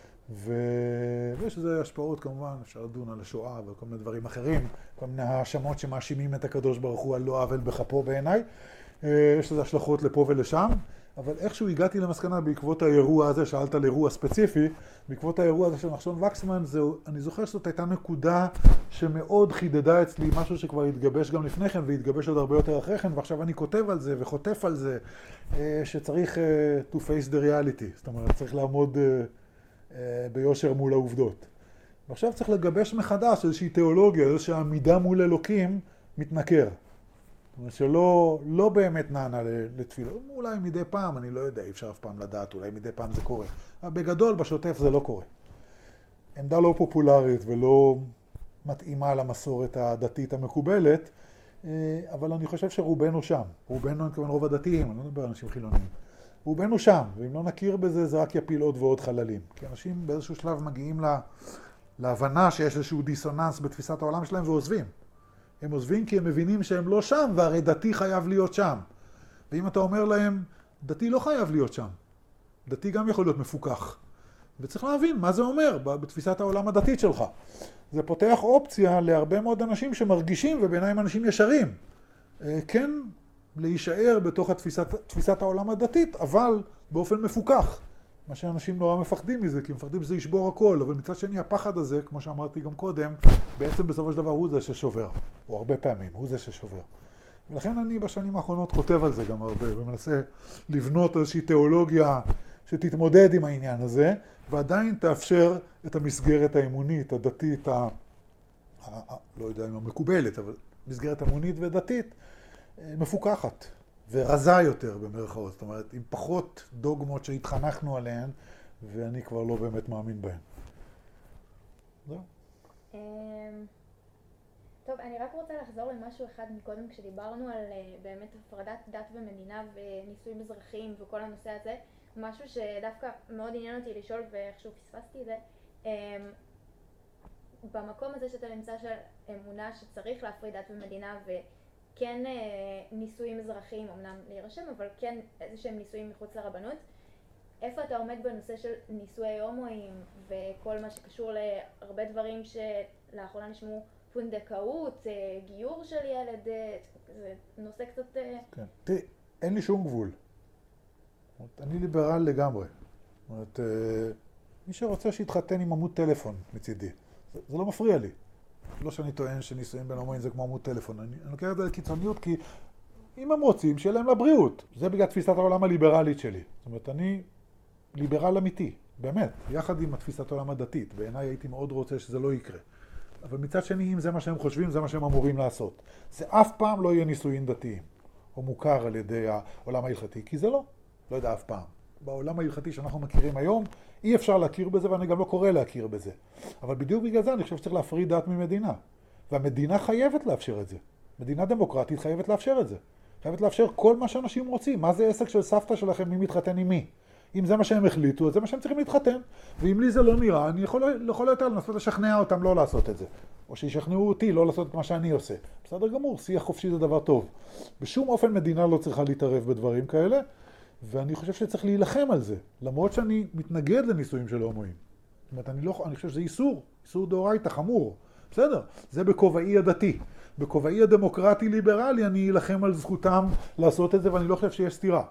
ויש לזה השפעות כמובן, אפשר לדון על השואה וכל מיני דברים אחרים, כל מיני האשמות שמאשימים את הקדוש ברוך הוא על לא עוול בכפו בעיניי. יש לזה השלכות לפה ולשם, אבל איכשהו הגעתי למסקנה בעקבות האירוע הזה, שאלת על אירוע ספציפי, בעקבות האירוע הזה של נחשון וקסמן, אני זוכר שזאת הייתה נקודה שמאוד חידדה אצלי, משהו שכבר התגבש גם לפני כן והתגבש עוד הרבה יותר אחרי כן, ועכשיו אני כותב על זה וחוטף על זה, שצריך to face the reality, זאת אומרת, צריך לעמוד ביושר מול העובדות. ועכשיו צריך לגבש מחדש איזושהי תיאולוגיה, איזושהי עמידה מול אלוקים מתנכר. זאת אומרת שלא באמת נענה לתפילה. אולי מדי פעם, אני לא יודע, אי אפשר אף פעם לדעת, אולי מדי פעם זה קורה. אבל בגדול, בשוטף זה לא קורה. עמדה לא פופולרית ולא מתאימה למסורת הדתית המקובלת, אבל אני חושב שרובנו שם. רובנו, אני כמובן רוב הדתיים, אני לא מדבר על אנשים חילונים. רובנו שם, ואם לא נכיר בזה, זה רק יפיל עוד ועוד חללים. כי אנשים באיזשהו שלב מגיעים להבנה שיש איזשהו דיסוננס בתפיסת העולם שלהם ועוזבים. הם עוזבים כי הם מבינים שהם לא שם, והרי דתי חייב להיות שם. ואם אתה אומר להם, דתי לא חייב להיות שם. דתי גם יכול להיות מפוקח. וצריך להבין מה זה אומר בתפיסת העולם הדתית שלך. זה פותח אופציה להרבה מאוד אנשים שמרגישים, ובעיניים אנשים ישרים. כן, להישאר בתוך תפיסת העולם הדתית, אבל באופן מפוקח. מה שאנשים נורא מפחדים מזה, כי מפחדים שזה ישבור הכל, אבל מצד שני הפחד הזה, כמו שאמרתי גם קודם, בעצם בסופו של דבר הוא זה ששובר, או הרבה פעמים, הוא זה ששובר. ולכן אני בשנים האחרונות כותב על זה גם הרבה, ומנסה לבנות איזושהי תיאולוגיה שתתמודד עם העניין הזה, ועדיין תאפשר את המסגרת האמונית, הדתית, לא יודע אם המקובלת, אבל מסגרת אמונית ודתית, מפוקחת. ורזה יותר במרכאות, זאת אומרת, עם פחות דוגמות שהתחנכנו עליהן, ואני כבר לא באמת מאמין בהן. זהו. טוב, אני רק רוצה לחזור למשהו אחד מקודם, כשדיברנו על באמת הפרדת דת ומדינה ונישואים אזרחיים וכל הנושא הזה, משהו שדווקא מאוד עניין אותי לשאול ואיכשהו פספסתי את זה, במקום הזה שאתה נמצא של אמונה שצריך להפריד דת ומדינה וכן נישואים אזרחיים, אמנם להירשם, אבל כן איזה שהם נישואים מחוץ לרבנות, איפה אתה עומד בנושא של נישואי הומואים וכל מה שקשור להרבה דברים שלאחרונה נשמעו, פונדקאות, גיור של ילד, זה נושא קצת... כן, תראי, אין לי שום גבול. אני ליברל לגמרי. זאת אומרת, מי שרוצה שיתחתן עם עמוד טלפון מצידי. זה לא מפריע לי. לא שאני טוען שנישואים בין הומואים זה כמו עמוד טלפון. אני לוקח את זה לקיצוניות כי אם הם רוצים, שיהיה להם לבריאות. זה בגלל תפיסת העולם הליברלית שלי. זאת אומרת, אני ליברל אמיתי, באמת, יחד עם התפיסת העולם הדתית. בעיניי הייתי מאוד רוצה שזה לא יקרה. אבל מצד שני, אם זה מה שהם חושבים, זה מה שהם אמורים לעשות. זה אף פעם לא יהיה נישואין דתיים, או מוכר על ידי העולם ההלכתי, כי זה לא. לא יודע אף פעם. בעולם ההלכתי שאנחנו מכירים היום, אי אפשר להכיר בזה, ואני גם לא קורא להכיר בזה. אבל בדיוק בגלל זה אני חושב שצריך להפריד דת ממדינה. והמדינה חייבת לאפשר את זה. מדינה דמוקרטית חייבת לאפשר את זה. חייבת לאפשר כל מה שאנשים רוצים. מה זה עסק של סבתא שלכם, מי מתחתן עם מי? אם זה מה שהם החליטו, אז זה מה שהם צריכים להתחתן. ואם לי זה לא נראה, אני יכול יותר לנסות לשכנע אותם לא לעשות את זה. או שישכנעו אותי לא לעשות את מה שאני עושה. בסדר גמור, שיח חופשי זה דבר טוב. בשום אופן מדינה לא צריכה להתערב בדברים כאלה, ואני חושב שצריך להילחם על זה, למרות שאני מתנגד לנישואים של הומואים. זאת אומרת, אני חושב שזה איסור דאורייתא חמור. בסדר, זה בכובעי הדתי. בכובעי הדמוקרטי-ליברלי אני אלחם על זכותם לעשות את זה, ואני לא חושב שיש סתירה.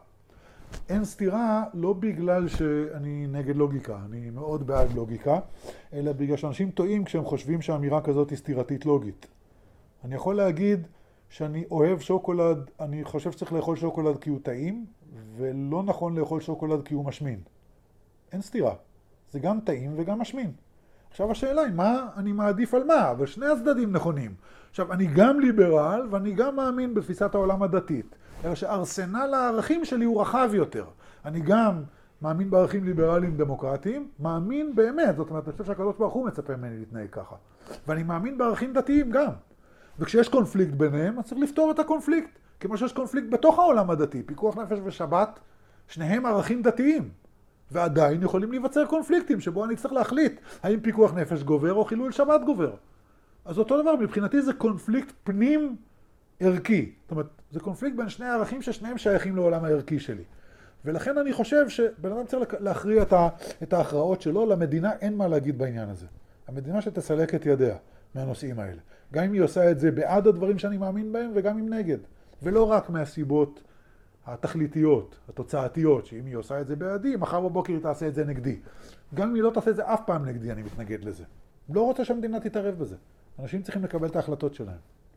אין סתירה לא בגלל שאני נגד לוגיקה, אני מאוד בעד לוגיקה, אלא בגלל שאנשים טועים כשהם חושבים שהאמירה כזאת היא סתירתית לוגית. אני יכול להגיד שאני אוהב שוקולד, אני חושב שצריך לאכול שוקולד כי הוא טעים, ולא נכון לאכול שוקולד כי הוא משמין. אין סתירה. זה גם טעים וגם משמין. עכשיו השאלה היא מה אני מעדיף על מה, אבל שני הצדדים נכונים. עכשיו אני גם ליברל ואני גם מאמין בתפיסת העולם הדתית. אלא שארסנל הערכים שלי הוא רחב יותר. אני גם מאמין בערכים ליברליים דמוקרטיים, מאמין באמת, זאת אומרת, אני חושב שהקדוש ברוך הוא מצפה ממני להתנהג ככה. ואני מאמין בערכים דתיים גם. וכשיש קונפליקט ביניהם, אז צריך לפתור את הקונפליקט. כמו שיש קונפליקט בתוך העולם הדתי, פיקוח נפש ושבת, שניהם ערכים דתיים. ועדיין יכולים להיווצר קונפליקטים, שבו אני צריך להחליט האם פיקוח נפש גובר או חילול שבת גובר. אז אותו דבר, מבחינתי זה קונפליקט פנים ערכי. זאת אומרת, זה קונפליקט בין שני הערכים ששניהם שייכים לעולם הערכי שלי. ולכן אני חושב שבן אדם צריך להכריע את ההכרעות שלו, למדינה אין מה להגיד בעניין הזה. המדינה שתסלק את ידיה מהנושאים האלה. גם אם היא עושה את זה בעד הדברים שאני מאמין בהם וגם אם נגד. ולא רק מהסיבות התכליתיות, התוצאתיות, שאם היא עושה את זה בעדי, מחר בבוקר היא תעשה את זה נגדי. גם אם היא לא תעשה את זה אף פעם נגדי, אני מתנגד לזה. לא רוצה שהמדינה תתערב בזה. אנשים צריכים לקבל את ההחלטות שלהם.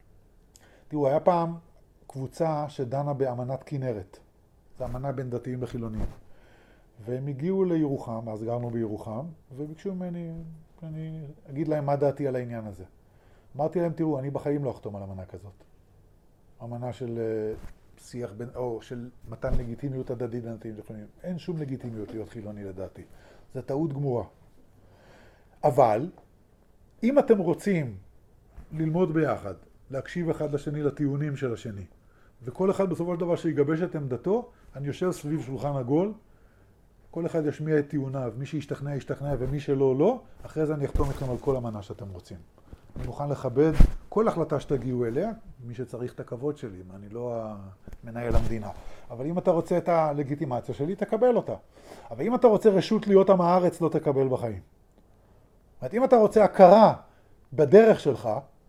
תראו, היה פעם קבוצה שדנה באמנת כנרת. זו אמנה בין דתיים וחילונים. והם הגיעו לירוחם, אז גרנו בירוחם, וביקשו ממני, אני אגיד להם מה דעתי על העניין הזה. אמרתי להם, תראו, אני בחיים לא אחתום על אמנה כזאת. אמנה של שיח בין, או של מתן לגיטימיות הדדית בין דתיים וחילונים. אין שום לגיטימיות להיות חילוני לדעתי. זו טעות גמורה. אבל, אם אתם רוצים ללמוד ביחד, להקשיב אחד לשני לטיעונים של השני, וכל אחד בסופו של דבר שיגבש את עמדתו, אני יושב סביב שולחן עגול, כל אחד ישמיע את טיעוניו, מי שישתכנע ישתכנע ומי שלא לא, אחרי זה אני אחתום אתכם על כל אמנה שאתם רוצים. אני מוכן לכבד כל החלטה שתגיעו אליה, מי שצריך את הכבוד שלי, אני לא מנהל המדינה. אבל אם אתה רוצה את הלגיטימציה שלי, תקבל אותה. אבל אם אתה רוצה רשות להיות עם הארץ, לא תקבל בחיים. זאת אומרת, אם אתה רוצה הכרה בדרך שלך,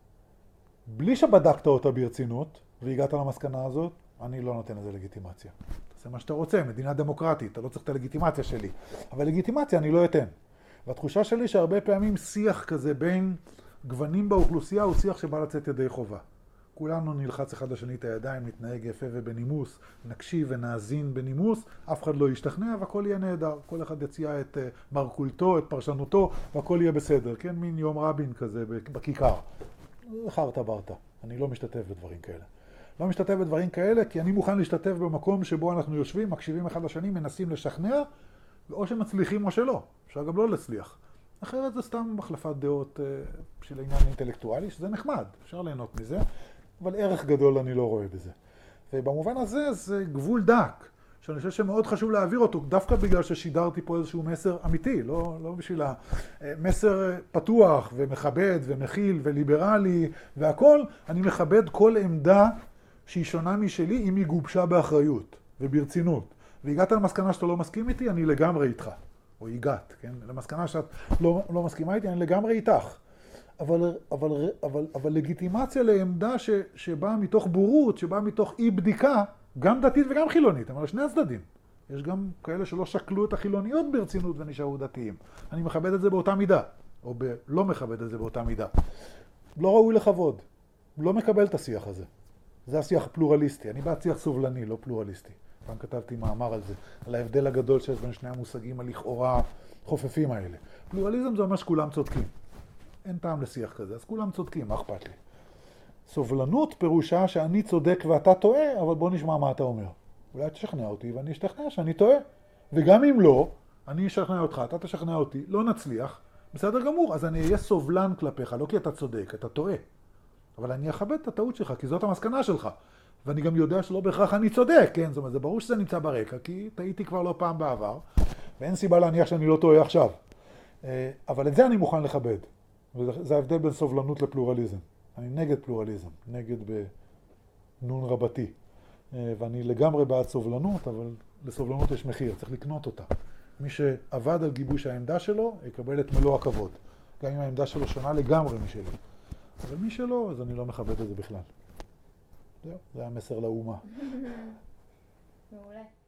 בלי שבדקת אותה ברצינות, והגעת למסקנה הזאת, אני לא נותן לזה לגיטימציה. תעשה מה שאתה רוצה, מדינה דמוקרטית, אתה לא צריך את הלגיטימציה שלי. אבל לגיטימציה אני לא אתן. והתחושה שלי שהרבה פעמים שיח כזה בין גוונים באוכלוסייה הוא שיח שבא לצאת ידי חובה. כולנו נלחץ אחד לשני את הידיים, נתנהג יפה ובנימוס, נקשיב ונאזין בנימוס, אף אחד לא ישתכנע והכל יהיה נהדר. כל אחד יציע את מרכולתו, את פרשנותו, והכל יהיה בסדר. כן, מין יום רבין כזה בכיכר. חרטה ברטה. אני לא משתתף בדברים כאלה. לא משתתף בדברים כאלה, כי אני מוכן להשתתף במקום שבו אנחנו יושבים, מקשיבים אחד לשני, מנסים לשכנע, או שמצליחים או שלא. אפשר גם לא להצליח. אחרת זה סתם החלפת דעות של עניין אינטלקטואלי, שזה נחמד, אפשר ליהנות מזה, אבל ערך גדול אני לא רואה בזה. ובמובן הזה זה גבול דק, שאני חושב שמאוד חשוב להעביר אותו, דווקא בגלל ששידרתי פה איזשהו מסר אמיתי, לא בשביל המסר פתוח ומכבד ומכיל וליברלי והכל, אני מכבד כל עמדה שהיא שונה משלי אם היא גובשה באחריות וברצינות. והגעת למסקנה שאתה לא מסכים איתי, אני לגמרי איתך. או הגעת, כן? למסקנה שאת לא מסכימה איתי, אני לגמרי איתך. אבל לגיטימציה לעמדה שבאה מתוך בורות, שבאה מתוך אי בדיקה, גם דתית וגם חילונית, אבל שני הצדדים. יש גם כאלה שלא שקלו את החילוניות ברצינות ונשארו דתיים. אני מכבד את זה באותה מידה, או לא מכבד את זה באותה מידה. לא ראוי לכבוד. לא מקבל את השיח הזה. זה השיח פלורליסטי. אני בעד שיח סובלני, לא פלורליסטי. פעם כתבתי מאמר על זה, על ההבדל הגדול שיש בין שני המושגים הלכאורה חופפים האלה. פלורליזם זה אומר שכולם צודקים. אין טעם לשיח כזה, אז כולם צודקים, מה אכפת לי? סובלנות פירושה שאני צודק ואתה טועה, אבל בוא נשמע מה אתה אומר. אולי תשכנע אותי ואני אשתכנע שאני טועה. וגם אם לא, אני אשכנע אותך, אתה תשכנע אותי, לא נצליח, בסדר גמור, אז אני אהיה סובלן כלפיך, לא כי אתה צודק, אתה טועה. אבל אני אכבד את הטעות שלך, כי זאת המסקנה שלך. ואני גם יודע שלא בהכרח אני צודק, כן? זאת אומרת, זה ברור שזה נמצא ברקע, כי טעיתי כבר לא פעם בעבר, ואין סיבה להניח שאני לא טועה עכשיו. אבל את זה אני מוכן לכבד. וזה ההבדל בין סובלנות לפלורליזם. אני נגד פלורליזם, נגד בנון רבתי. ואני לגמרי בעד סובלנות, אבל לסובלנות יש מחיר, צריך לקנות אותה. מי שעבד על גיבוש העמדה שלו, יקבל את מלוא הכבוד. גם אם העמדה שלו שונה לגמרי משלי. אבל מי שלא, אז אני לא מכבד את זה בכלל. זהו, זה המסר לאומה. מעולה.